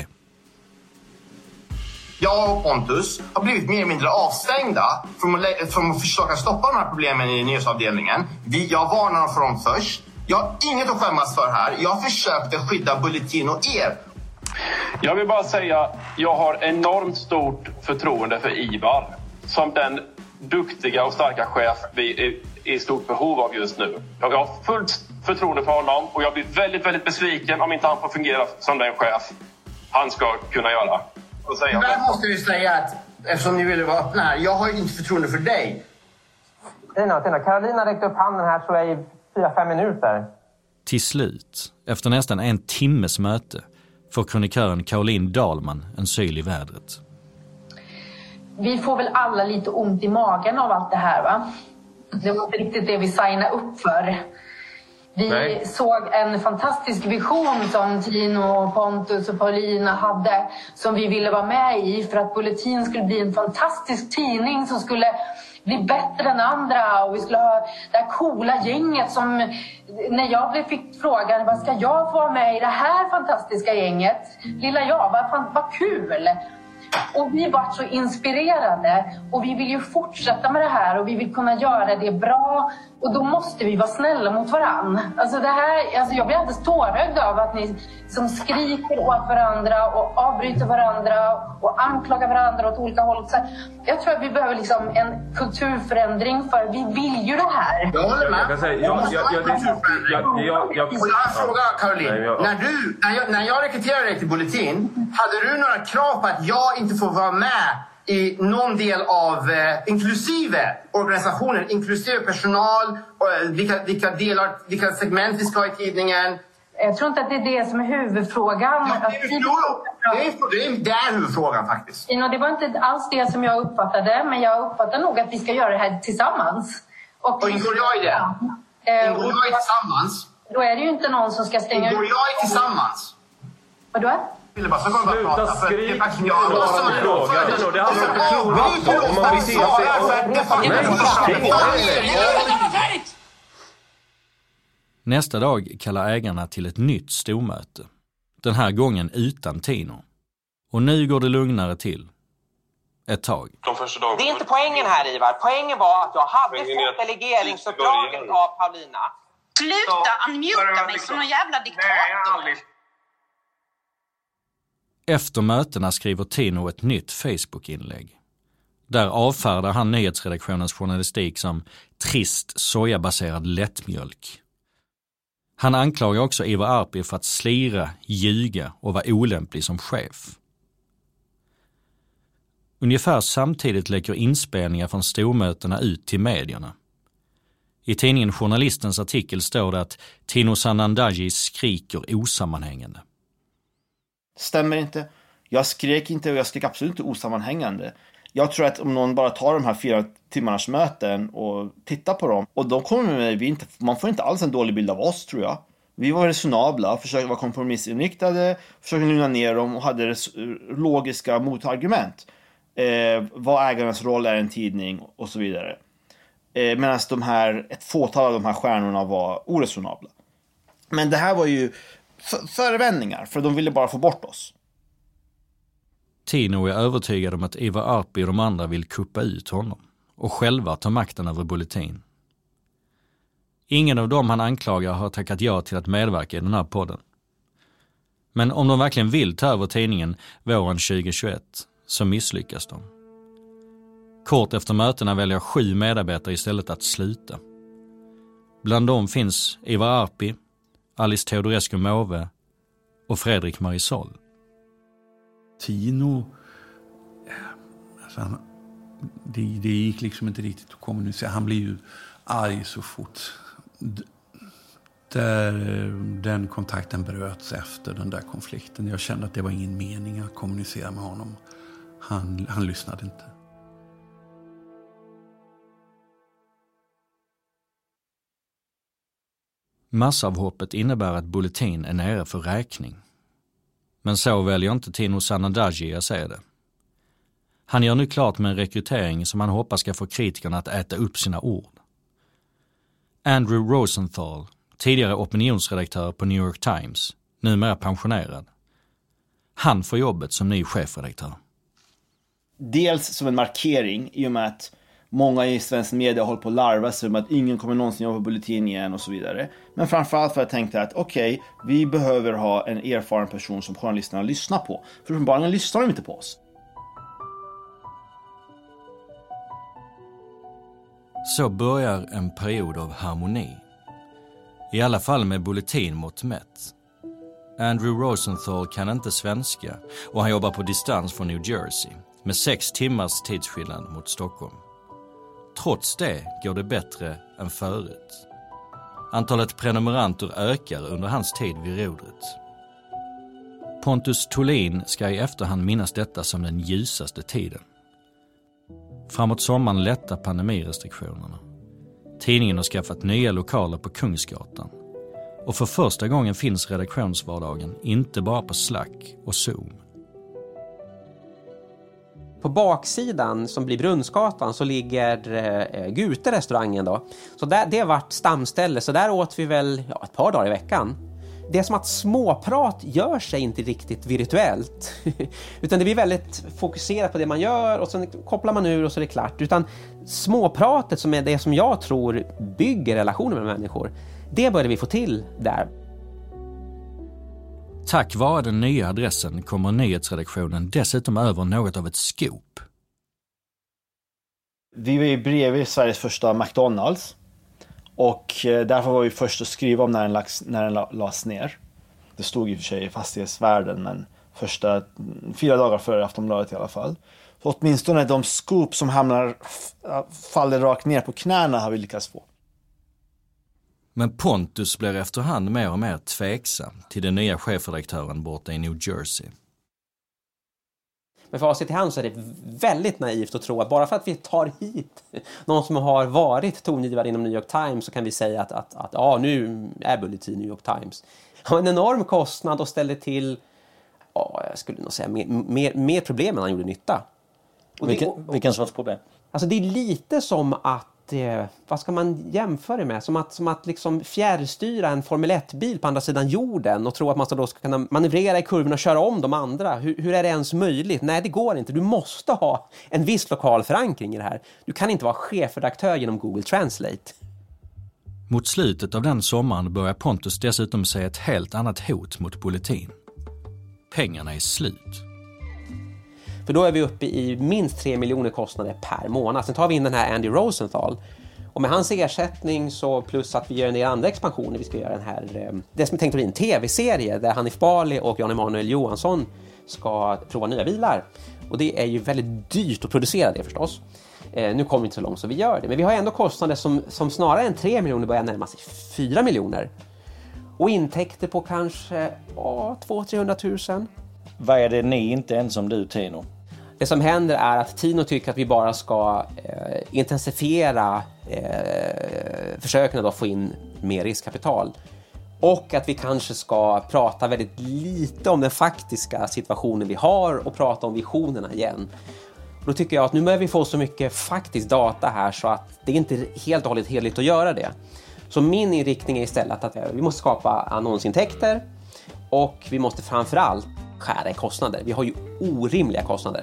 S3: Jag och Pontus har blivit mer eller mindre avstängda från att försöka stoppa de här problemen i nyhetsavdelningen. Jag varnar för dem först. Jag har inget att skämmas för här. Jag försökte skydda Bulletin och er.
S9: Jag vill bara säga, jag har enormt stort förtroende för Ivar som den duktiga och starka chef vi är i stort behov av just nu. Jag har fullt förtroende för honom och jag blir väldigt, väldigt besviken om inte han får fungera som den chef han ska kunna göra.
S3: Där måste vi säga att, eftersom ni ville vara öppna här, jag har inte förtroende för dig.
S20: Tina, Karolina räckte upp handen här tror jag i 4-5 minuter.
S7: Till slut, efter nästan en timmes möte, får kronikören Caroline Dahlman en syl i vädret.
S21: Vi får väl alla lite ont i magen av allt det här, va? Det var inte riktigt det vi signade upp för. Vi såg en fantastisk vision som Tino, Pontus och Paulina hade, som vi ville vara med i för att Bulletin skulle bli en fantastisk tidning som skulle bli bättre än andra, och vi skulle ha det här coola gänget som, när jag fick frågan vad ska jag få vara med i det här fantastiska gänget, lilla jag, vad kul. Och vi var så inspirerade och vi vill ju fortsätta med det här och vi vill kunna göra det bra, och då måste vi vara snälla mot varann. Alltså det här, jag blir alldeles tårögd av att ni som skriker åt varandra och avbryter varandra och anklagar varandra åt olika håll. Så jag tror att vi behöver liksom en kulturförändring, för vi vill ju det här.
S3: Jag håller med. Jag fråga Caroline, när jag rekryterade dig till Bulletin, hade du några krav på att jag inte får vara med i någon del av, inklusive organisationen, inklusive personal, vilka segment vi ska ha i tidningen?
S21: Jag tror inte att det är det som är huvudfrågan.
S3: Det är huvudfrågan faktiskt.
S21: Det var inte alls det som jag uppfattade, men jag uppfattar nog att vi ska göra det här tillsammans.
S3: Och ingår jag i det? Ingår jag i tillsammans?
S21: Då är det ju inte någon som ska stänga ut.
S3: Ingår jag i tillsammans?
S21: Vadå?
S1: Sluta skrik. Det
S7: Nästa dag kallar ägarna till ett nytt stormöte. Den här gången utan Tino. Och nu går det lugnare till. Ett tag.
S20: Det är inte poängen här, Ivar. Poängen var att jag hade fått delegeringsuppdraget av Paulina.
S22: Sluta unmuta mig som någon jävla diktator.
S7: Efter mötena skriver Tino ett nytt Facebook-inlägg. Där avfärdar han nyhetsredaktionens journalistik som trist sojabaserad lättmjölk. Han anklagar också Ivar Arpi för att slira, ljuga och vara olämplig som chef. Ungefär samtidigt läcker inspelningar från stormötena ut till medierna. I tidningen Journalistens artikel står det att Tino Sanandaji skriker osammanhängande.
S10: Stämmer inte. Jag skrek inte, och jag skrek absolut inte osammanhängande. Jag tror att om någon bara tar de här 4 timmarnas möten och tittar på dem, och de kommer med, man får inte alls en dålig bild av oss, tror jag. Vi var resonabla, försökte vara kompromissinriktade, försökte lugna ner dem och hade logiska motargument. Vad ägarens roll är i en tidning och så vidare. Medan ett fåtal av de här stjärnorna var oresonabla. Men det här var ju förevändningar, för de ville bara få bort oss.
S7: Tino är övertygad om att Ivar Arpi och de andra vill kuppa ut honom och själva ta makten över Bulletin. Ingen av dem han anklagar har tackat ja till att medverka i den här podden. Men om de verkligen vill ta över tidningen våren 2021 så misslyckas de. Kort efter mötena väljer 7 medarbetare istället att sluta. Bland dem finns Ivar Arpi, Alice Teodorescu Måwe, och Fredrik Marisol.
S13: Tino, alltså det gick liksom inte riktigt att kommunicera. Han blir ju arg så fort. Den kontakten bröts efter den där konflikten. Jag kände att det var ingen mening att kommunicera med honom. Han lyssnade inte.
S7: Massavhoppet innebär att Bulletin är nere för räkning. Men så väljer inte Tino Sanandaji att säga det. Han gör nu klart med en rekrytering som han hoppas ska få kritikerna att äta upp sina ord. Andrew Rosenthal, tidigare opinionsredaktör på New York Times, numera pensionerad. Han får jobbet som ny chefredaktör.
S10: Dels som en markering i och med att många i svensk media håller på att larva sig om att ingen kommer någonsin jobba på Bulletin igen och så vidare. Men framförallt för att jag tänkte att okej, vi behöver ha en erfaren person som journalisterna lyssnar på. För uppenbarligen lyssnar de inte på oss.
S7: Så börjar en period av harmoni. I alla fall med Bulletin mot mätt. Andrew Rosenthal kan inte svenska och han jobbar på distans från New Jersey med 6 timmars tidsskillnad mot Stockholm. Trots det går det bättre än förut. Antalet prenumeranter ökar under hans tid vid rodret. Pontus Thulin ska i efterhand minnas detta som den ljusaste tiden. Framåt sommaren lättar pandemirestriktionerna. Tidningen har skaffat nya lokaler på Kungsgatan. Och för första gången finns redaktionsvardagen inte bara på Slack och Zoom.
S6: På baksidan som blir Brunnsgatan så ligger Gute-restaurangen då. Så det har varit stamställe, så där åt vi väl ett par dagar i veckan. Det är som att småprat gör sig inte riktigt virtuellt. Utan det blir väldigt fokuserat på det man gör och sen kopplar man ur och så är det klart. Utan småpratet som är det som jag tror bygger relationer med människor, det började vi få till där.
S7: Tack vare den nya adressen kommer nyhetsredaktionen dessutom över något av ett scoop.
S10: Vi var ju bredvid Sveriges första McDonalds. Och därför var vi först att skriva om när den lades ner. Det stod i och för sig i Fastighetsvärlden, men första 4 dagar före Aftonbladet i alla fall. Så åtminstone de scoop som faller rakt ner på knäna har vi lyckats få.
S7: Men Pontus blir efterhand mer och mer tveksam till den nya chefredaktören borta i New Jersey.
S6: Men för att se till hand så är det väldigt naivt att tro att bara för att vi tar hit någon som har varit tongivare inom New York Times så kan vi säga att nu är Bulletin New York Times. Det var en enorm kostnad och ställde till, jag skulle nog säga, mer problem än han gjorde nytta.
S4: Vilken sorts problem?
S6: Alltså det är lite som att, vad ska man jämföra med? Som att liksom fjärrstyra en Formel 1-bil på andra sidan jorden och tro att man då ska kunna manövrera i kurvorna och köra om de andra. Hur är det ens möjligt? Nej, det går inte. Du måste ha en viss lokal förankring i det här. Du kan inte vara chefredaktör genom Google Translate.
S7: Mot slutet av den sommaren börjar Pontus dessutom se ett helt annat hot mot Bulletin. Pengarna är slut.
S6: För då är vi uppe i minst 3 miljoner kostnader per månad. Sen tar vi in den här Andy Rosenthal. Och med hans ersättning så plus att vi gör en del andra expansioner. Vi ska göra den här, det som är tänkt att bli en tv-serie där Hanif Bali och Jan Emanuel Johansson ska prova nya bilar. Och det är ju väldigt dyrt att producera det förstås. Nu kommer vi inte så långt så vi gör det. Men vi har ändå kostnader som snarare än 3 miljoner börjar närma sig 4 miljoner. Och intäkter på kanske 200-300 000.
S4: Vad är det ni inte ens som du, Tino?
S6: Det som händer är att Tino tycker att vi bara ska intensifiera försöken att få in mer riskkapital. Och att vi kanske ska prata väldigt lite om den faktiska situationen vi har och prata om visionerna igen. Och då tycker jag att nu behöver vi få så mycket faktisk data här så att det är inte helt och hållet heligt att göra det. Så min inriktning är istället att vi måste skapa annonsintäkter och vi måste framförallt skära i kostnader. Vi har ju orimliga kostnader.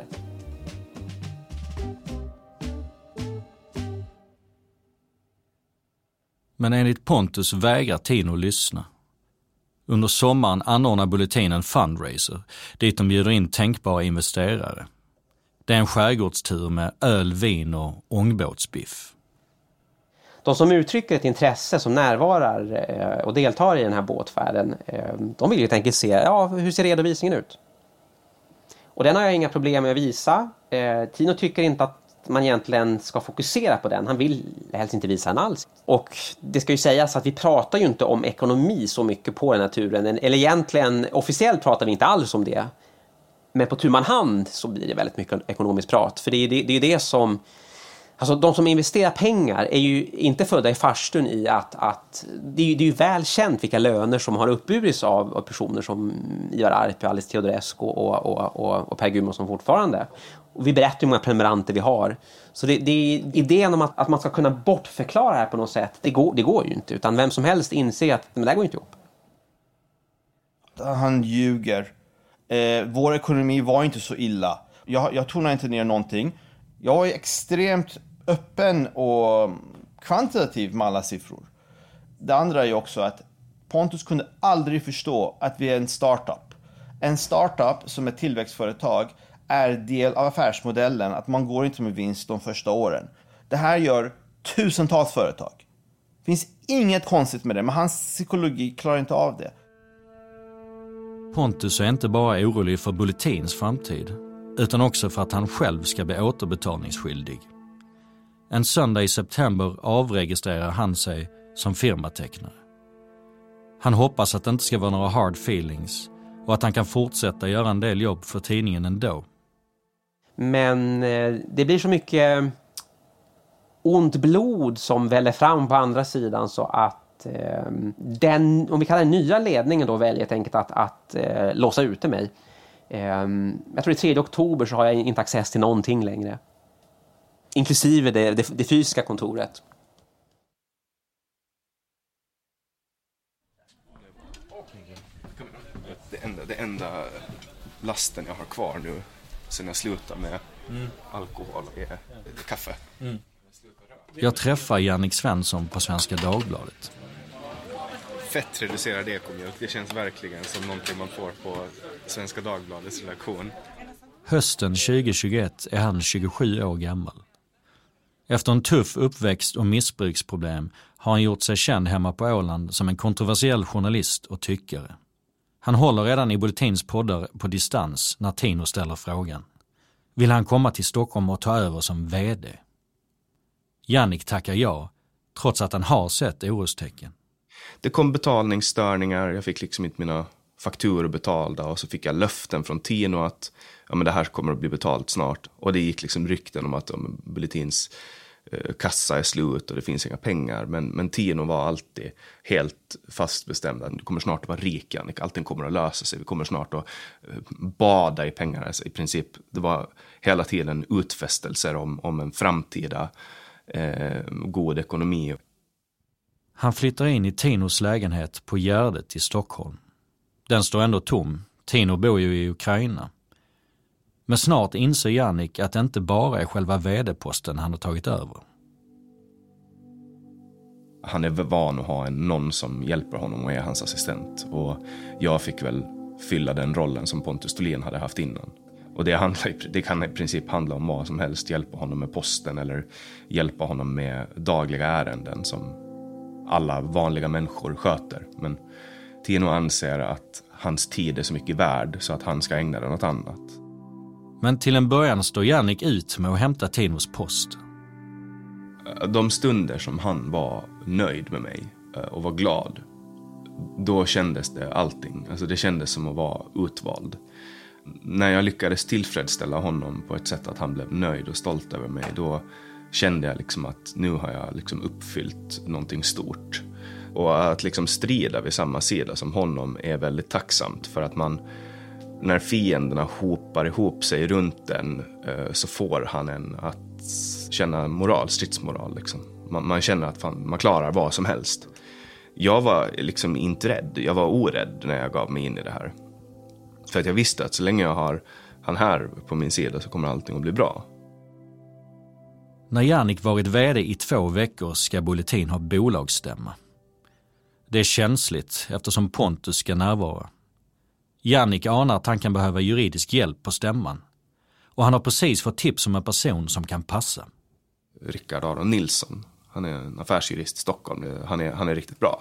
S7: Men enligt Pontus vägrar Tino lyssna. Under sommaren anordnar Bulletin en fundraiser dit de bjuder in tänkbara investerare. Det är en skärgårdstur med öl, vin och ångbåtsbiff.
S6: De som uttrycker ett intresse, som närvarar och deltar i den här båtfärden, de vill ju helt enkelt se, hur ser redovisningen ut? Och den har jag inga problem med att visa. Tino tycker inte att man egentligen ska fokusera på den. Han vill helst inte visa den alls. Och det ska ju sägas att vi pratar ju inte om ekonomi så mycket på den här turen. Eller egentligen, officiellt pratar vi inte alls om det. Men på tur man hand så blir det väldigt mycket ekonomiskt prat. För det är det som... Alltså de som investerar pengar är ju inte födda i farstun i att det är ju väl känt vilka löner som har uppburits av personer som Ivar Arpi, Alice Teodorescu och Per Gudmundsson fortfarande. Och vi berättar hur många prenumeranter vi har. Så det är idén om att man ska kunna bortförklara det här på något sätt, det går ju inte. Utan vem som helst inser att det där går inte ihop.
S10: Han ljuger. Vår ekonomi var inte så illa. Jag tonar inte ner någonting. Jag är extremt öppen och kvantitativ med alla siffror. Det andra är ju också att Pontus kunde aldrig förstå att vi är en startup. En startup som är tillväxtföretag är del av affärsmodellen att man går inte med vinst de första åren. Det här gör tusentals företag. Det finns inget konstigt med det, men hans psykologi klarar inte av det.
S7: Pontus är inte bara orolig för Bulletins framtid, utan också för att han själv ska bli återbetalningsskyldig. En söndag i september avregistrerar han sig som firmatecknare. Han hoppas att det inte ska vara några hard feelings och att han kan fortsätta göra en del jobb för tidningen ändå.
S6: Men det blir så mycket ont blod som väller fram på andra sidan så att den, om vi kallar den nya ledningen då, väljer helt enkelt att låsa ute mig. Jag tror det är 3 oktober så har jag inte access till någonting längre. Inklusive det fysiska kontoret.
S5: Det enda lasten jag har kvar nu sen jag slutar med alkohol är kaffe.
S7: Jag träffar Jannik Svensson på Svenska Dagbladet.
S5: Fettreducerad ekomjölk, det känns verkligen som någonting man får på Svenska Dagbladets redaktion.
S7: Hösten 2021 är han 27 år gammal. Efter en tuff uppväxt och missbruksproblem har han gjort sig känd hemma på Åland som en kontroversiell journalist och tyckare. Han håller redan i Bulletins poddar på distans när Tino ställer frågan. Vill han komma till Stockholm och ta över som vd? Jannik tackar ja, trots att han har sett orostecken.
S5: Det kom betalningsstörningar, jag fick liksom inte mina fakturor betalda och så fick jag löften från Tino att men det här kommer att bli betalt snart. Och det gick liksom rykten om att Bulletins kassa är slut och det finns inga pengar. Men Tino var alltid helt fastbestämd. Du kommer snart att vara rik, Jannik. Allting kommer att lösa sig. Vi kommer snart att bada i pengar. Alltså, i princip, det var hela tiden utfästelser om en framtida god ekonomi.
S7: Han flyttar in i Tinos lägenhet på Gärdet i Stockholm. Den står ändå tom. Tino bor ju i Ukraina. Men snart inser Jannik att det inte bara är själva vd-posten han har tagit över.
S5: Han är van att ha någon som hjälper honom och är hans assistent. Och jag fick väl fylla den rollen som Pontus Thulin hade haft innan. Och det kan i princip handla om vad som helst. Hjälpa honom med posten eller hjälpa honom med dagliga ärenden som alla vanliga människor sköter. Men Tino anser att hans tid är så mycket värd så att han ska ägna den åt annat.
S7: Men till en början står Jannik ut med att hämta Tinos post.
S5: De stunder som han var nöjd med mig och var glad, då kändes det allting. Alltså det kändes som att vara utvald. När jag lyckades tillfredsställa honom på ett sätt att han blev nöjd och stolt över mig, då kände jag liksom att nu har jag liksom uppfyllt någonting stort. Och att liksom strida vid samma sida som honom är väldigt tacksamt, för att när fienderna hopar ihop sig runt den så får han en att känna stridsmoral liksom. Man känner att man klarar vad som helst. Jag var liksom inte rädd, jag var orädd när jag gav mig in i det här. För att jag visste att så länge jag har han här på min sida så kommer allting att bli bra.
S7: När Jannik varit vd i 2 veckor ska Bulletin ha bolagsstämma. Det är känsligt eftersom Pontus ska närvara. Jannik anar att han kan behöva juridisk hjälp på stämman. Och han har precis fått tips om en person som kan passa.
S5: Rickard Aron Nilsson. Han är en affärsjurist i Stockholm. Han är riktigt bra.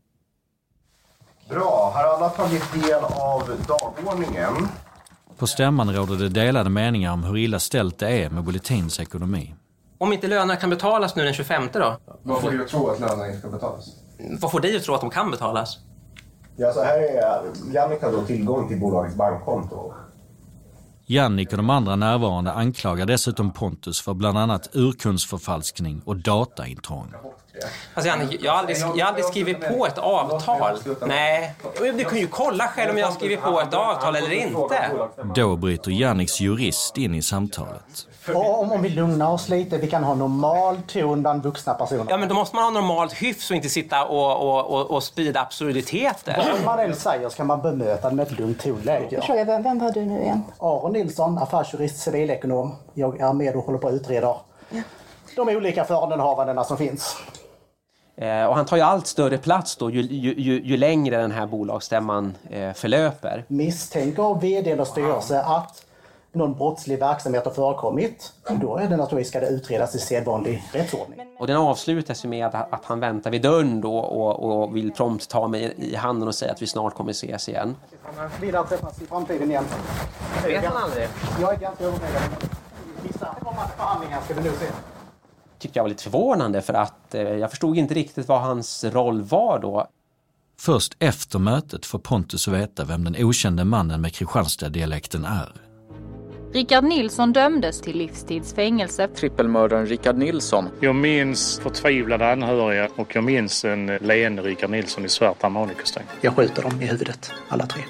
S8: Bra, har alla tagit del av dagordningen?
S7: På stämman råder det delade meningar om hur illa ställt det är med Bulletins ekonomi.
S6: Om inte lönerna kan betalas nu den 25 då?
S8: Vad får du att tro att lönerna inte ska betalas?
S6: Vad får dig att tro att de kan betalas?
S8: Ja, så här är Jannik har då tillgång till bolagets bankkonto.
S7: Jannik och de andra närvarande anklagar dessutom Pontus för bland annat urkundsförfalskning och dataintrång.
S6: Alltså Jannik, jag har aldrig skrivit på ett avtal. Nej, du kan ju kolla själv om jag har skrivit på ett avtal eller inte.
S7: Då bryter Janniks jurist in i samtalet.
S15: Om vi lugnar oss lite, vi kan ha normal ton bland vuxna personer.
S6: Ja, men då måste man ha normalt hyfs och inte sitta och sprida absurditeter.
S15: Vad man än säger ska man bemöta med ett lugnt tonläge.
S23: Fråga, vem var du nu igen?
S15: Aron Nilsson, affärsjurist, civilekonom. Jag är med och håller på att utreda de olika förehavandena som finns.
S6: Och han tar ju allt större plats då ju längre den här bolagsstämman förlöper.
S15: Misstänker vd eller styrelse att någon brottslig verksamhet har förekommit, då är det naturligtvis ska det utredas i sedvanlig rättsordning.
S6: Och den avslutas ju med att han väntar vid dörren då och vill prompt ta mig i handen och säga att vi snart kommer ses igen.
S15: Vidare träffas i framtiden igen.
S6: Vet han aldrig?
S15: Jag är ganska övertygad. Vissa kommande förhandlingar ska vi nu se.
S6: Tyckte jag var lite förvånande för att jag förstod inte riktigt vad hans roll var då.
S7: Först efter mötet får Pontus veta vem den okände mannen med Kristianstad-dialekten är.
S24: Rickard Nilsson dömdes till livstidsfängelse.
S25: Trippelmördaren Rickard Nilsson.
S26: Jag minns förtvivlade anhöriga och jag minns en leende Rickard Nilsson i svart harmonikostym.
S15: Jag skjuter dem i huvudet, alla tre.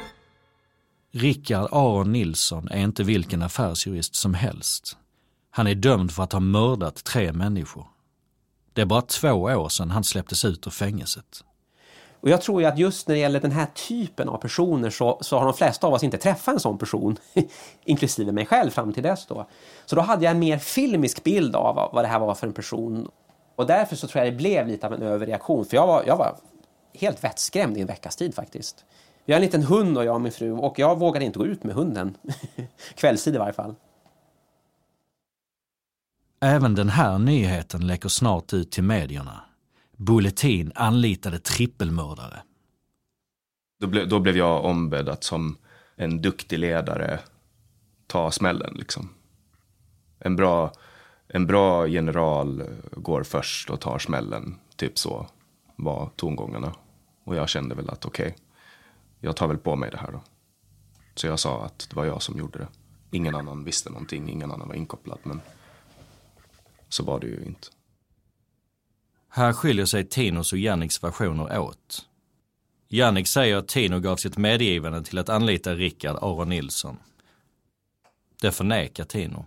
S7: Rickard Aron Nilsson är inte vilken affärsjurist som helst. Han är dömd för att ha mördat 3 människor. Det är bara 2 år sedan han släpptes ut ur fängelset.
S6: Och jag tror ju att just när det gäller den här typen av personer så har de flesta av oss inte träffat en sån person, inklusive mig själv fram till dess då. Så då hade jag en mer filmisk bild av vad det här var för en person. Och därför så tror jag det blev lite av en överreaktion. För jag var helt vettskrämd i en veckas tid faktiskt. Vi har en liten hund och jag och min fru och jag vågade inte gå ut med hunden. Kvällstid i varje fall.
S7: Även den här nyheten läcker snart ut till medierna. Bulletin anlitade trippelmördare.
S5: Då blev jag ombedd att som en duktig ledare ta smällen liksom. En bra general går först och tar smällen. Typ så var tongångarna. Och jag kände väl att okej, jag tar väl på mig det här då. Så jag sa att det var jag som gjorde det. Ingen annan visste någonting, ingen annan var inkopplad. Men så var det ju inte.
S7: Här skiljer sig Tinos och Janniks versioner åt. Jannik säger att Tino gav sitt medgivande till att anlita Rickard Aron Nilsson. Det förnekar Tino.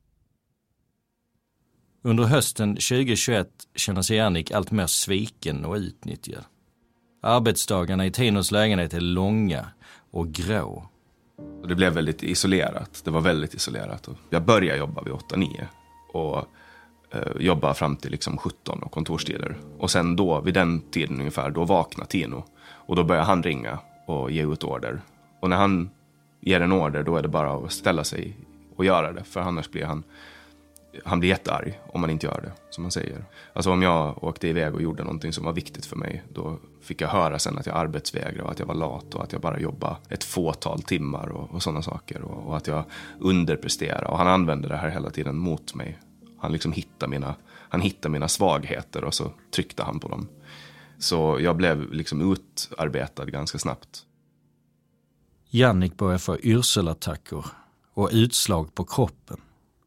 S7: Under hösten 2021 känner sig Jannik allt mer sviken och utnyttjad. Arbetsdagarna i Tinos lägenhet är långa och grå.
S5: Det blev väldigt isolerat. Det var väldigt isolerat. Jag började jobba vid 8-9 och jobba fram till liksom 17 och kontorstider. Och sen då, vid den tiden ungefär, då vaknade Tino. Och då börjar han ringa och ge ut order. Och när han ger en order, då är det bara att ställa sig och göra det. För annars blir han blir jättearg om man inte gör det, som man säger. Alltså om jag åkte iväg och gjorde någonting som var viktigt för mig, då fick jag höra sen att jag arbetsvägrade och att jag var lat och att jag bara jobbade ett fåtal timmar och sådana saker. Och att jag underpresterade. Och han använde det här hela tiden mot mig. Han liksom hittade mina svagheter och så tryckte han på dem. Så jag blev liksom utarbetad ganska snabbt.
S7: Jannik började få yrselattacker och utslag på kroppen.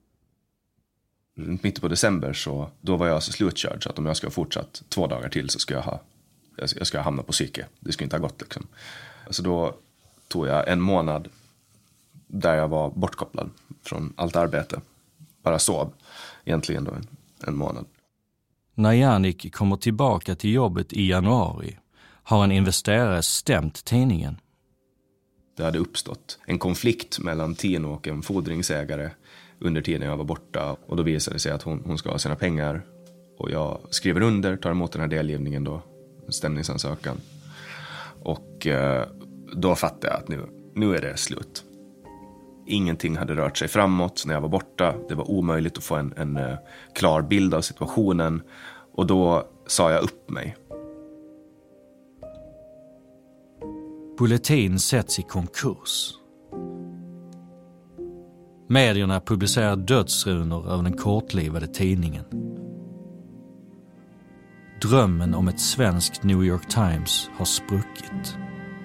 S5: Mitt på december så då var jag så slutkörd så att om jag ska ha fortsatt 2 dagar till så ska jag ska hamna på psyke. Det skulle inte ha gått liksom. Så då tog jag en månad där jag var bortkopplad från allt arbete. Bara sov egentligen då en månad.
S7: När Jannik kommer tillbaka till jobbet i januari har en investerare stämt tidningen.
S5: Det hade uppstått en konflikt mellan Tino och en fordringsägare under tiden jag var borta. Och då visade det sig att hon ska ha sina pengar. Och jag skriver under, tar emot den här delgivningen då, stämningsansökan. Och då fattade jag att nu är det slut. Ingenting hade rört sig framåt när jag var borta. Det var omöjligt att få en klar bild av situationen. Och då sa jag upp mig.
S7: Bulletin sätts i konkurs. Medierna publicerar dödsrunor över den kortlivade tidningen. Drömmen om ett svenskt New York Times har spruckit.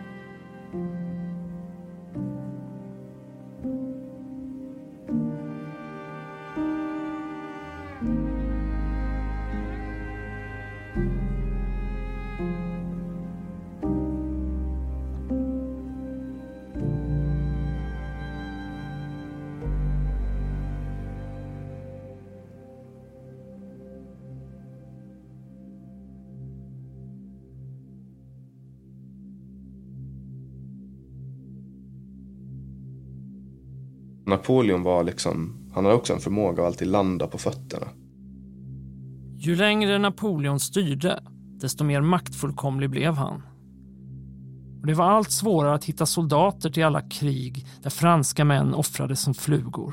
S5: Napoleon var liksom, han hade också en förmåga att alltid landa på fötterna.
S2: Ju längre Napoleon styrde, desto mer maktfullkomlig blev han. Och det var allt svårare att hitta soldater till alla krig där franska män offrades som flugor.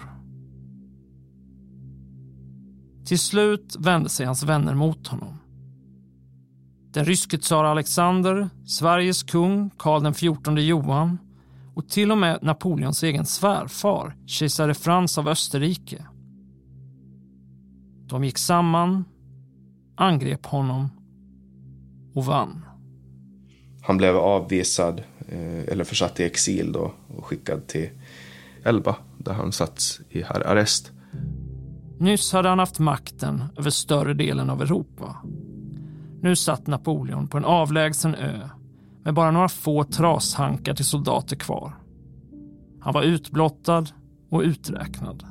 S2: Till slut vände sig hans vänner mot honom. Den ryske tsar Alexander, Sveriges kung Karl XIV Johan och till och med Napoleons egen svärfar, kejsare Frans av Österrike. De gick samman, angrep honom och vann.
S5: Han blev avvisad eller försatt i exil då och skickad till Elba där han satt i arrest.
S2: Nyss hade han haft makten över större delen av Europa. Nu satt Napoleon på en avlägsen ö med bara några få trashankar till soldater kvar. Han var utblottad och uträknad.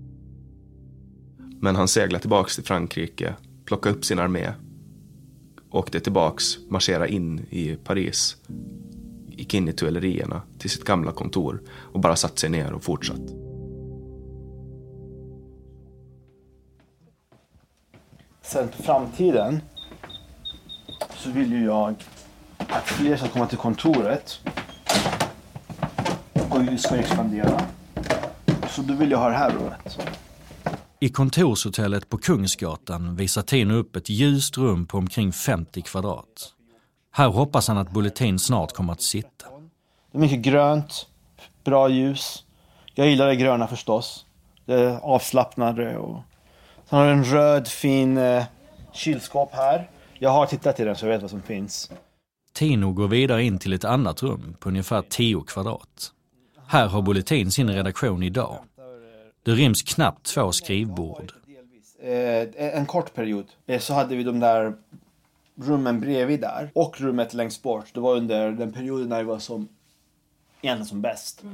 S5: Men han seglade tillbaks till Frankrike, plockade upp sin armé, åkte tillbaks, marscherade in i Paris, gick in i tuilerierna till sitt gamla kontor och bara satt sig ner och fortsatt.
S10: Sen på framtiden så vill ju jag att fler ska komma till kontoret och vi ska expandera. Så då vill jag ha det här rummet.
S7: I kontorshotellet på Kungsgatan visar Tino upp ett ljust rum på omkring 50 kvadrat. Här hoppas han att Bulletin snart kommer att sitta.
S10: Det är mycket grönt, bra ljus. Jag gillar det gröna förstås. Det är avslappnade och så har en röd fin kylskåp här. Jag har tittat i den så jag vet vad som finns.
S7: Tino går vidare in till ett annat rum på ungefär 10 kvadrat. Här har Bulletin sin redaktion idag. Det ryms knappt 2 skrivbord.
S10: En kort period så hade vi de där rummen bredvid där och rummet längst bort. Det var under den perioden när det var egentligen som bäst.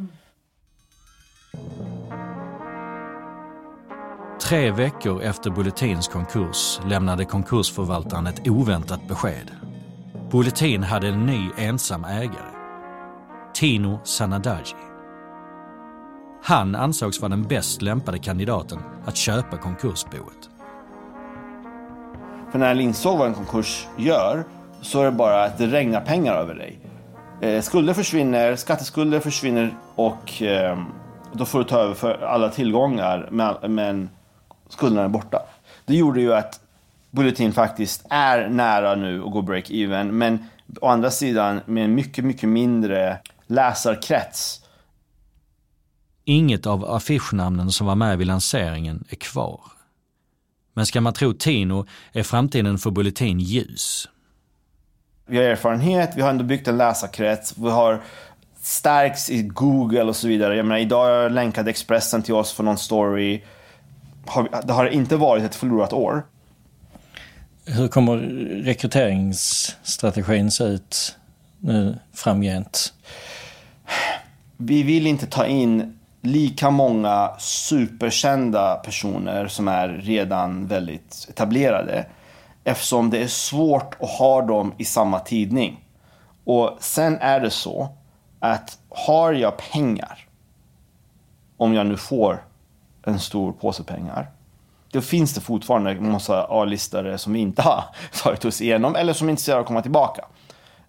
S7: 3 veckor efter Bulletins konkurs lämnade konkursförvaltaren ett oväntat besked. Bulletin hade en ny ensam ägare. Tino Sanadaji. Han ansågs vara den bäst lämpade kandidaten att köpa konkursboet.
S10: För när jag insåg vad en konkurs gör så är det bara att det regnar pengar över dig. Skulder försvinner, skatteskulder försvinner och då får du ta över för alla tillgångar men skulderna är borta. Det gjorde ju att Bulletin faktiskt är nära nu att gå break-even men å andra sidan med en mycket, mycket mindre läsarkrets.
S7: Inget av affischnamnen som var med vid lanseringen är kvar. Men ska man tro Tino är framtiden för Bulletin ljus.
S10: Vi har erfarenhet, vi har ändå byggt en läsarkrets, vi har stärks i Google och så vidare. Jag menar, idag länkade Expressen till oss för någon story. Det har inte varit ett förlorat år.
S4: Hur kommer rekryteringsstrategin se ut nu framgent?
S10: Vi vill inte ta in lika många superkända personer som är redan väldigt etablerade eftersom det är svårt att ha dem i samma tidning. Och sen är det så att har jag pengar, om jag nu får en stor påse pengar, då finns det fortfarande en massa A-listare som vi inte har tagit oss igenom eller som inte ser att komma tillbaka.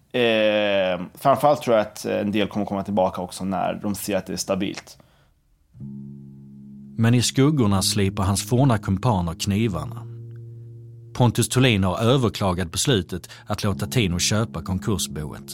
S10: Framförallt tror jag att en del kommer komma tillbaka också när de ser att det är stabilt.
S7: Men i skuggorna sliper hans forna kumpaner knivarna. Pontus Thulin har överklagat beslutet att låta Tino köpa konkursboet.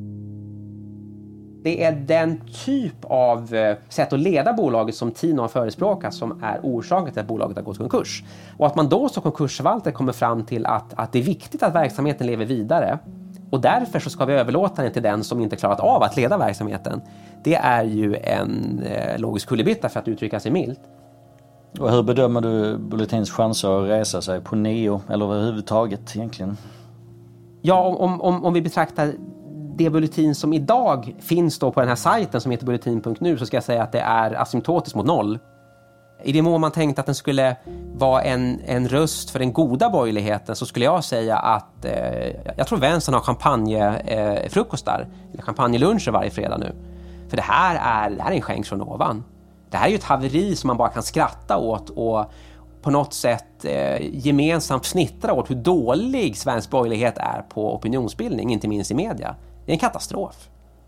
S6: Det är den typ av sätt att leda bolaget som Tino har förespråkat som är orsaken till att bolaget har gått konkurs. Och att man då som konkursförvaltare kommer fram till att det är viktigt att verksamheten lever vidare. Och därför så ska vi överlåta den till den som inte klarat av att leda verksamheten. Det är ju en logisk kullerbytta för att uttrycka sig milt.
S4: Och hur bedömer du Bulletins chanser att resa sig på Neo eller överhuvudtaget egentligen?
S6: Ja, om vi betraktar det Bulletin som idag finns då på den här sajten som heter bulletin.nu, så ska jag säga att det är asymptotiskt mot 0. I det mån man tänkte att den skulle vara en röst för den goda borgerligheten, så skulle jag säga att jag tror vänstern har champagnefrukostar eller champagneluncher varje fredag nu. För det här är en skänk från ovan. Det här är ju ett haveri som man bara kan skratta åt och på något sätt gemensamt snittra åt hur dålig svensk borgerlighet är på opinionsbildning, inte minst i media. Det är en katastrof.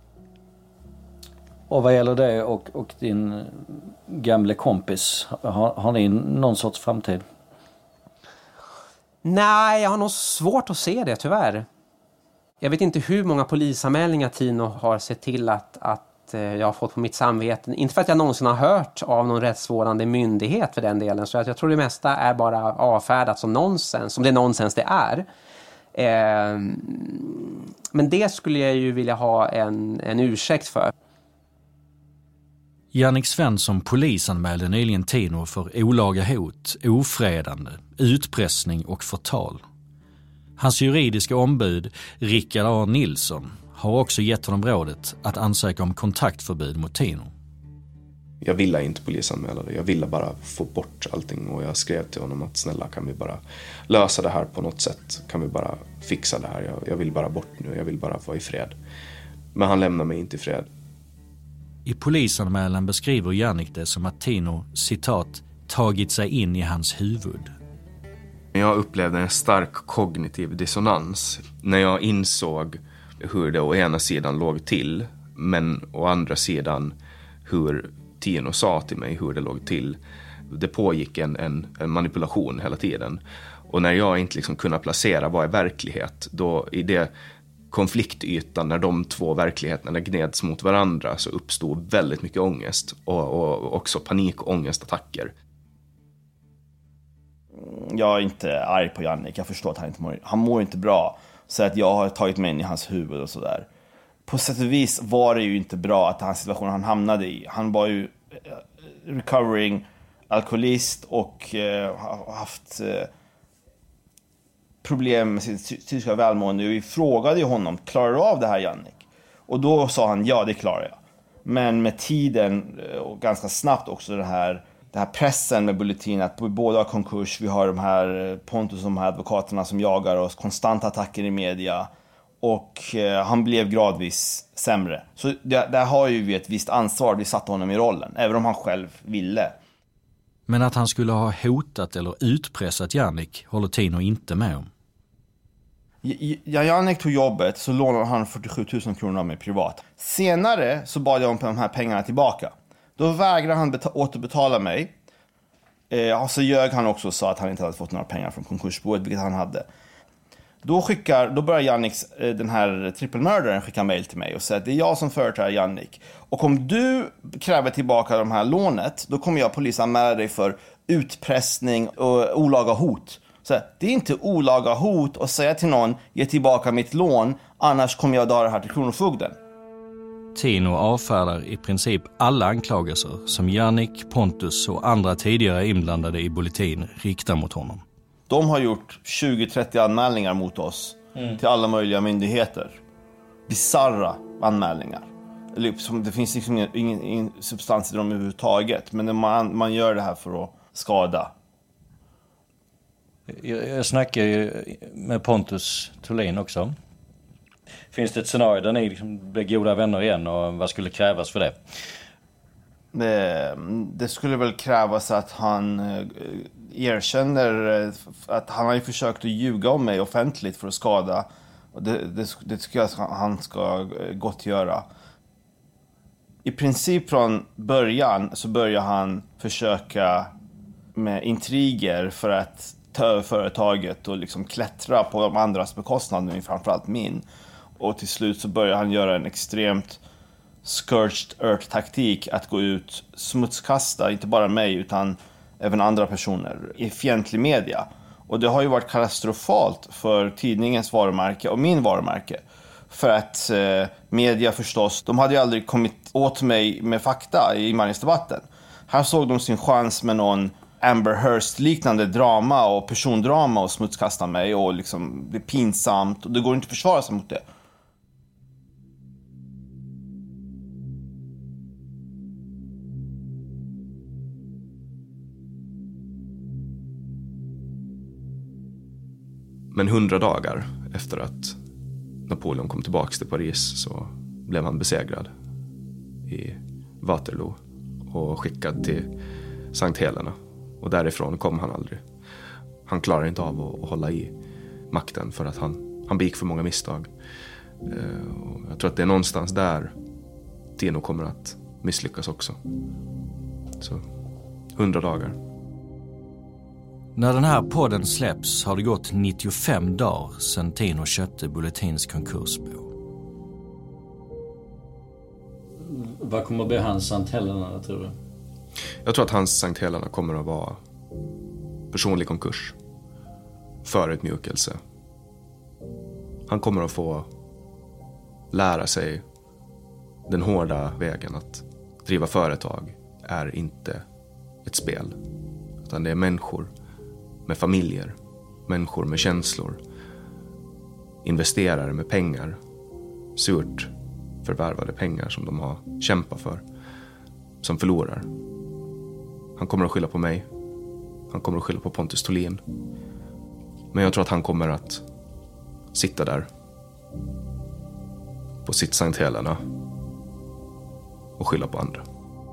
S4: Och vad gäller det och din gamle kompis, har ni någon sorts framtid?
S6: Nej, jag har nog svårt att se det tyvärr. Jag vet inte hur många polisanmälningar Tino har sett till att jag har fått på mitt samvete. Inte för att jag någonsin har hört av någon rättsvårdande myndighet för den delen. Så jag tror det mesta är bara avfärdat som nonsens, som det nonsens det är. Men det skulle jag ju vilja ha en ursäkt för.
S7: Jannik Svensson polisanmälde nyligen Tino för olaga hot, ofredande, utpressning och förtal. Hans juridiska ombud, Rickard A. Nilsson, har också gett honom rådet att ansöka om kontaktförbud mot Tino.
S5: Jag ville inte polisanmäla det. Jag ville bara få bort allting. Och jag skrev till honom att snälla, kan vi bara lösa det här på något sätt? Kan vi bara fixa det här? Jag vill bara bort nu. Jag vill bara vara i fred. Men han lämnar mig inte i fred.
S7: I polisanmälan beskriver Jannik det som att Tino, citat, tagit sig in i hans huvud.
S5: Jag upplevde en stark kognitiv dissonans när jag insåg hur det å ena sidan låg till, men å andra sidan hur Tino sa till mig hur det låg till. Det pågick en manipulation hela tiden. Och när jag inte liksom kunde placera vad är verklighet, då i det konfliktytan, när de två verkligheterna gneds mot varandra, så uppstod väldigt mycket ångest och också panikångestattacker.
S10: Jag är inte arg på Jannik. Jag förstår att han mår inte bra. Så att jag har tagit mig in i hans huvud och sådär. På sätt och vis var det ju inte bra att den situation han hamnade i. Han var ju recovering alkoholist och haft problem med sitt psykiska välmående. Vi frågade ju honom, klarar du av det här, Jannik? Och då sa han, ja, det klarar jag. Men med tiden och ganska snabbt också den här pressen med Bulletin, att vi båda har konkurs, vi har de här Pontus, de här advokaterna som jagar oss, konstanta attacker i media, och han blev gradvis sämre. Så där har ju vi ett visst ansvar, vi satte honom i rollen, även om han själv ville.
S7: Men att han skulle ha hotat eller utpressat Jannik håller Tino inte med om.
S10: Jannik tog jobbet, så lånade han 47 000 kronor av mig privat. Senare så bad jag om de här pengarna tillbaka. Då vägrade han återbetala mig. Och så ljög han också och sa att han inte hade fått några pengar från konkursboet, vilket han hade. Då börjar Janniks, den här trippelmördaren, skicka mejl till mig och säga att det är jag som företräder Jannik. Och om du kräver tillbaka de här lånet, då kommer jag polisanmäla dig för utpressning och olaga hot. Så det är inte olaga hot att säga till någon, ge tillbaka mitt lån, annars kommer jag dra det här till kronofogden.
S7: Tino avfärdar i princip alla anklagelser som Jannik, Pontus och andra tidigare inblandade i Bulletin riktar mot honom.
S10: De har gjort 20-30 anmälningar mot oss till alla möjliga myndigheter. Bizarra anmälningar. Det finns liksom ingen substans i dem överhuvudtaget, men man gör det här för att skada.
S4: Jag snackar ju med Pontus Thulin också. Finns det ett scenario där ni liksom blir goda vänner igen, och vad skulle krävas för det?
S10: Det skulle väl krävas att han erkänner att han har ju försökt att ljuga om mig offentligt för att skada. Och det tycker jag att han ska gott göra. I princip från början så börjar han försöka med intriger för att ta över företaget och liksom klättra på de andras bekostnad, men framförallt min. Och till slut så börjar han göra en extremt scorched earth-taktik att gå ut, smutskasta inte bara mig utan även andra personer i fientlig media. Och det har ju varit katastrofalt för tidningens varumärke och min varumärke. För att media förstås, de hade ju aldrig kommit åt mig med fakta i invandringsdebatten. Här såg de sin chans med någon Amber Hearst-liknande drama och persondrama och smutskasta mig och liksom det är pinsamt och det går inte att försvara sig mot det.
S5: Men 100 dagar efter att Napoleon kom tillbaka till Paris så blev han besegrad i Waterloo och skickad till Sankt Helena. Och därifrån kom han aldrig. Han klarar inte av att hålla i makten för att han begick för många misstag. Och jag tror att det är någonstans där Tino kommer att misslyckas också. Så 100 dagar.
S7: När den här podden släpps har det gått 95 dagar sedan Tino köpte Bulletins konkursbo.
S4: Vad kommer att bli hans Sankt Helena, tror du?
S5: Jag tror att hans Sankt Helena kommer att vara personlig konkurs. Förutmjukelse. Han kommer att få lära sig den hårda vägen att driva företag är inte ett spel. Utan det är människor med familjer, människor med känslor, investerare med pengar, surt förvärvade pengar som de har kämpat för, som förlorar. Han kommer att skylla på mig. Han kommer att skylla på Pontus Thulin. Men jag tror att han kommer att sitta där på sitt Sankt Helena och skylla på andra.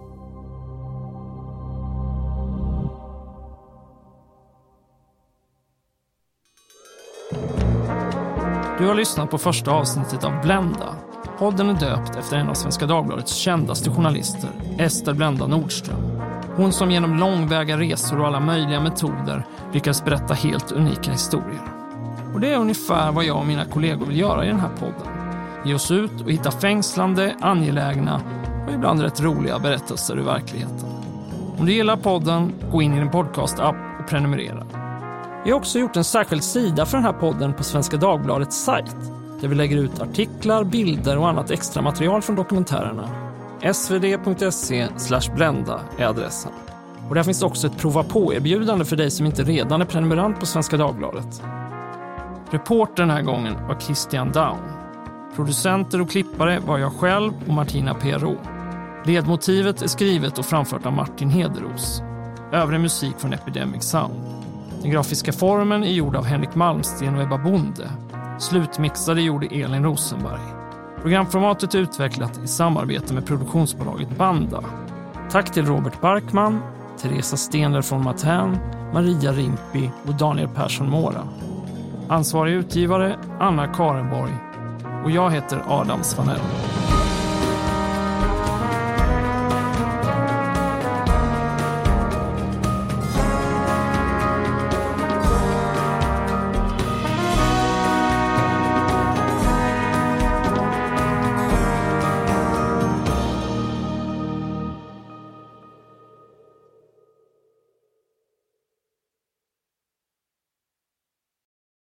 S2: Du har lyssnat på första avsnittet av Blenda. Podden är döpt efter en av Svenska Dagbladets kändaste journalister, Ester Blenda Nordström. Hon som genom långväga resor och alla möjliga metoder lyckas berätta helt unika historier. Och det är ungefär vad jag och mina kollegor vill göra i den här podden. Ge oss ut och hitta fängslande, angelägna och ibland rätt roliga berättelser ur verkligheten. Om du gillar podden, gå in i din podcast-app och prenumerera. Vi har också gjort en särskild sida för den här podden på Svenska Dagbladets sajt, där vi lägger ut artiklar, bilder och annat extra material från dokumentärerna. svd.se/blenda är adressen. Och där finns också ett prova på-erbjudande för dig som inte redan är prenumerant på Svenska Dagbladet. Reporter den här gången var Christian Daun. Producenter och klippare var jag själv och Martina P.Ro. Ledmotivet är skrivet och framfört av Martin Hederos. Övrig musik från Epidemic Sound. Den grafiska formen är gjord av Henrik Malmsten och Ebba Bonde. Slutmixade gjorde Elin Rosenberg. Programformatet är utvecklat i samarbete med produktionsbolaget Banda. Tack till Robert Barkman, Teresa Stenler från Matän, Maria Rimpi och Daniel Persson Mora. Ansvarig utgivare Anna Karenborg och jag heter Adam Svanell.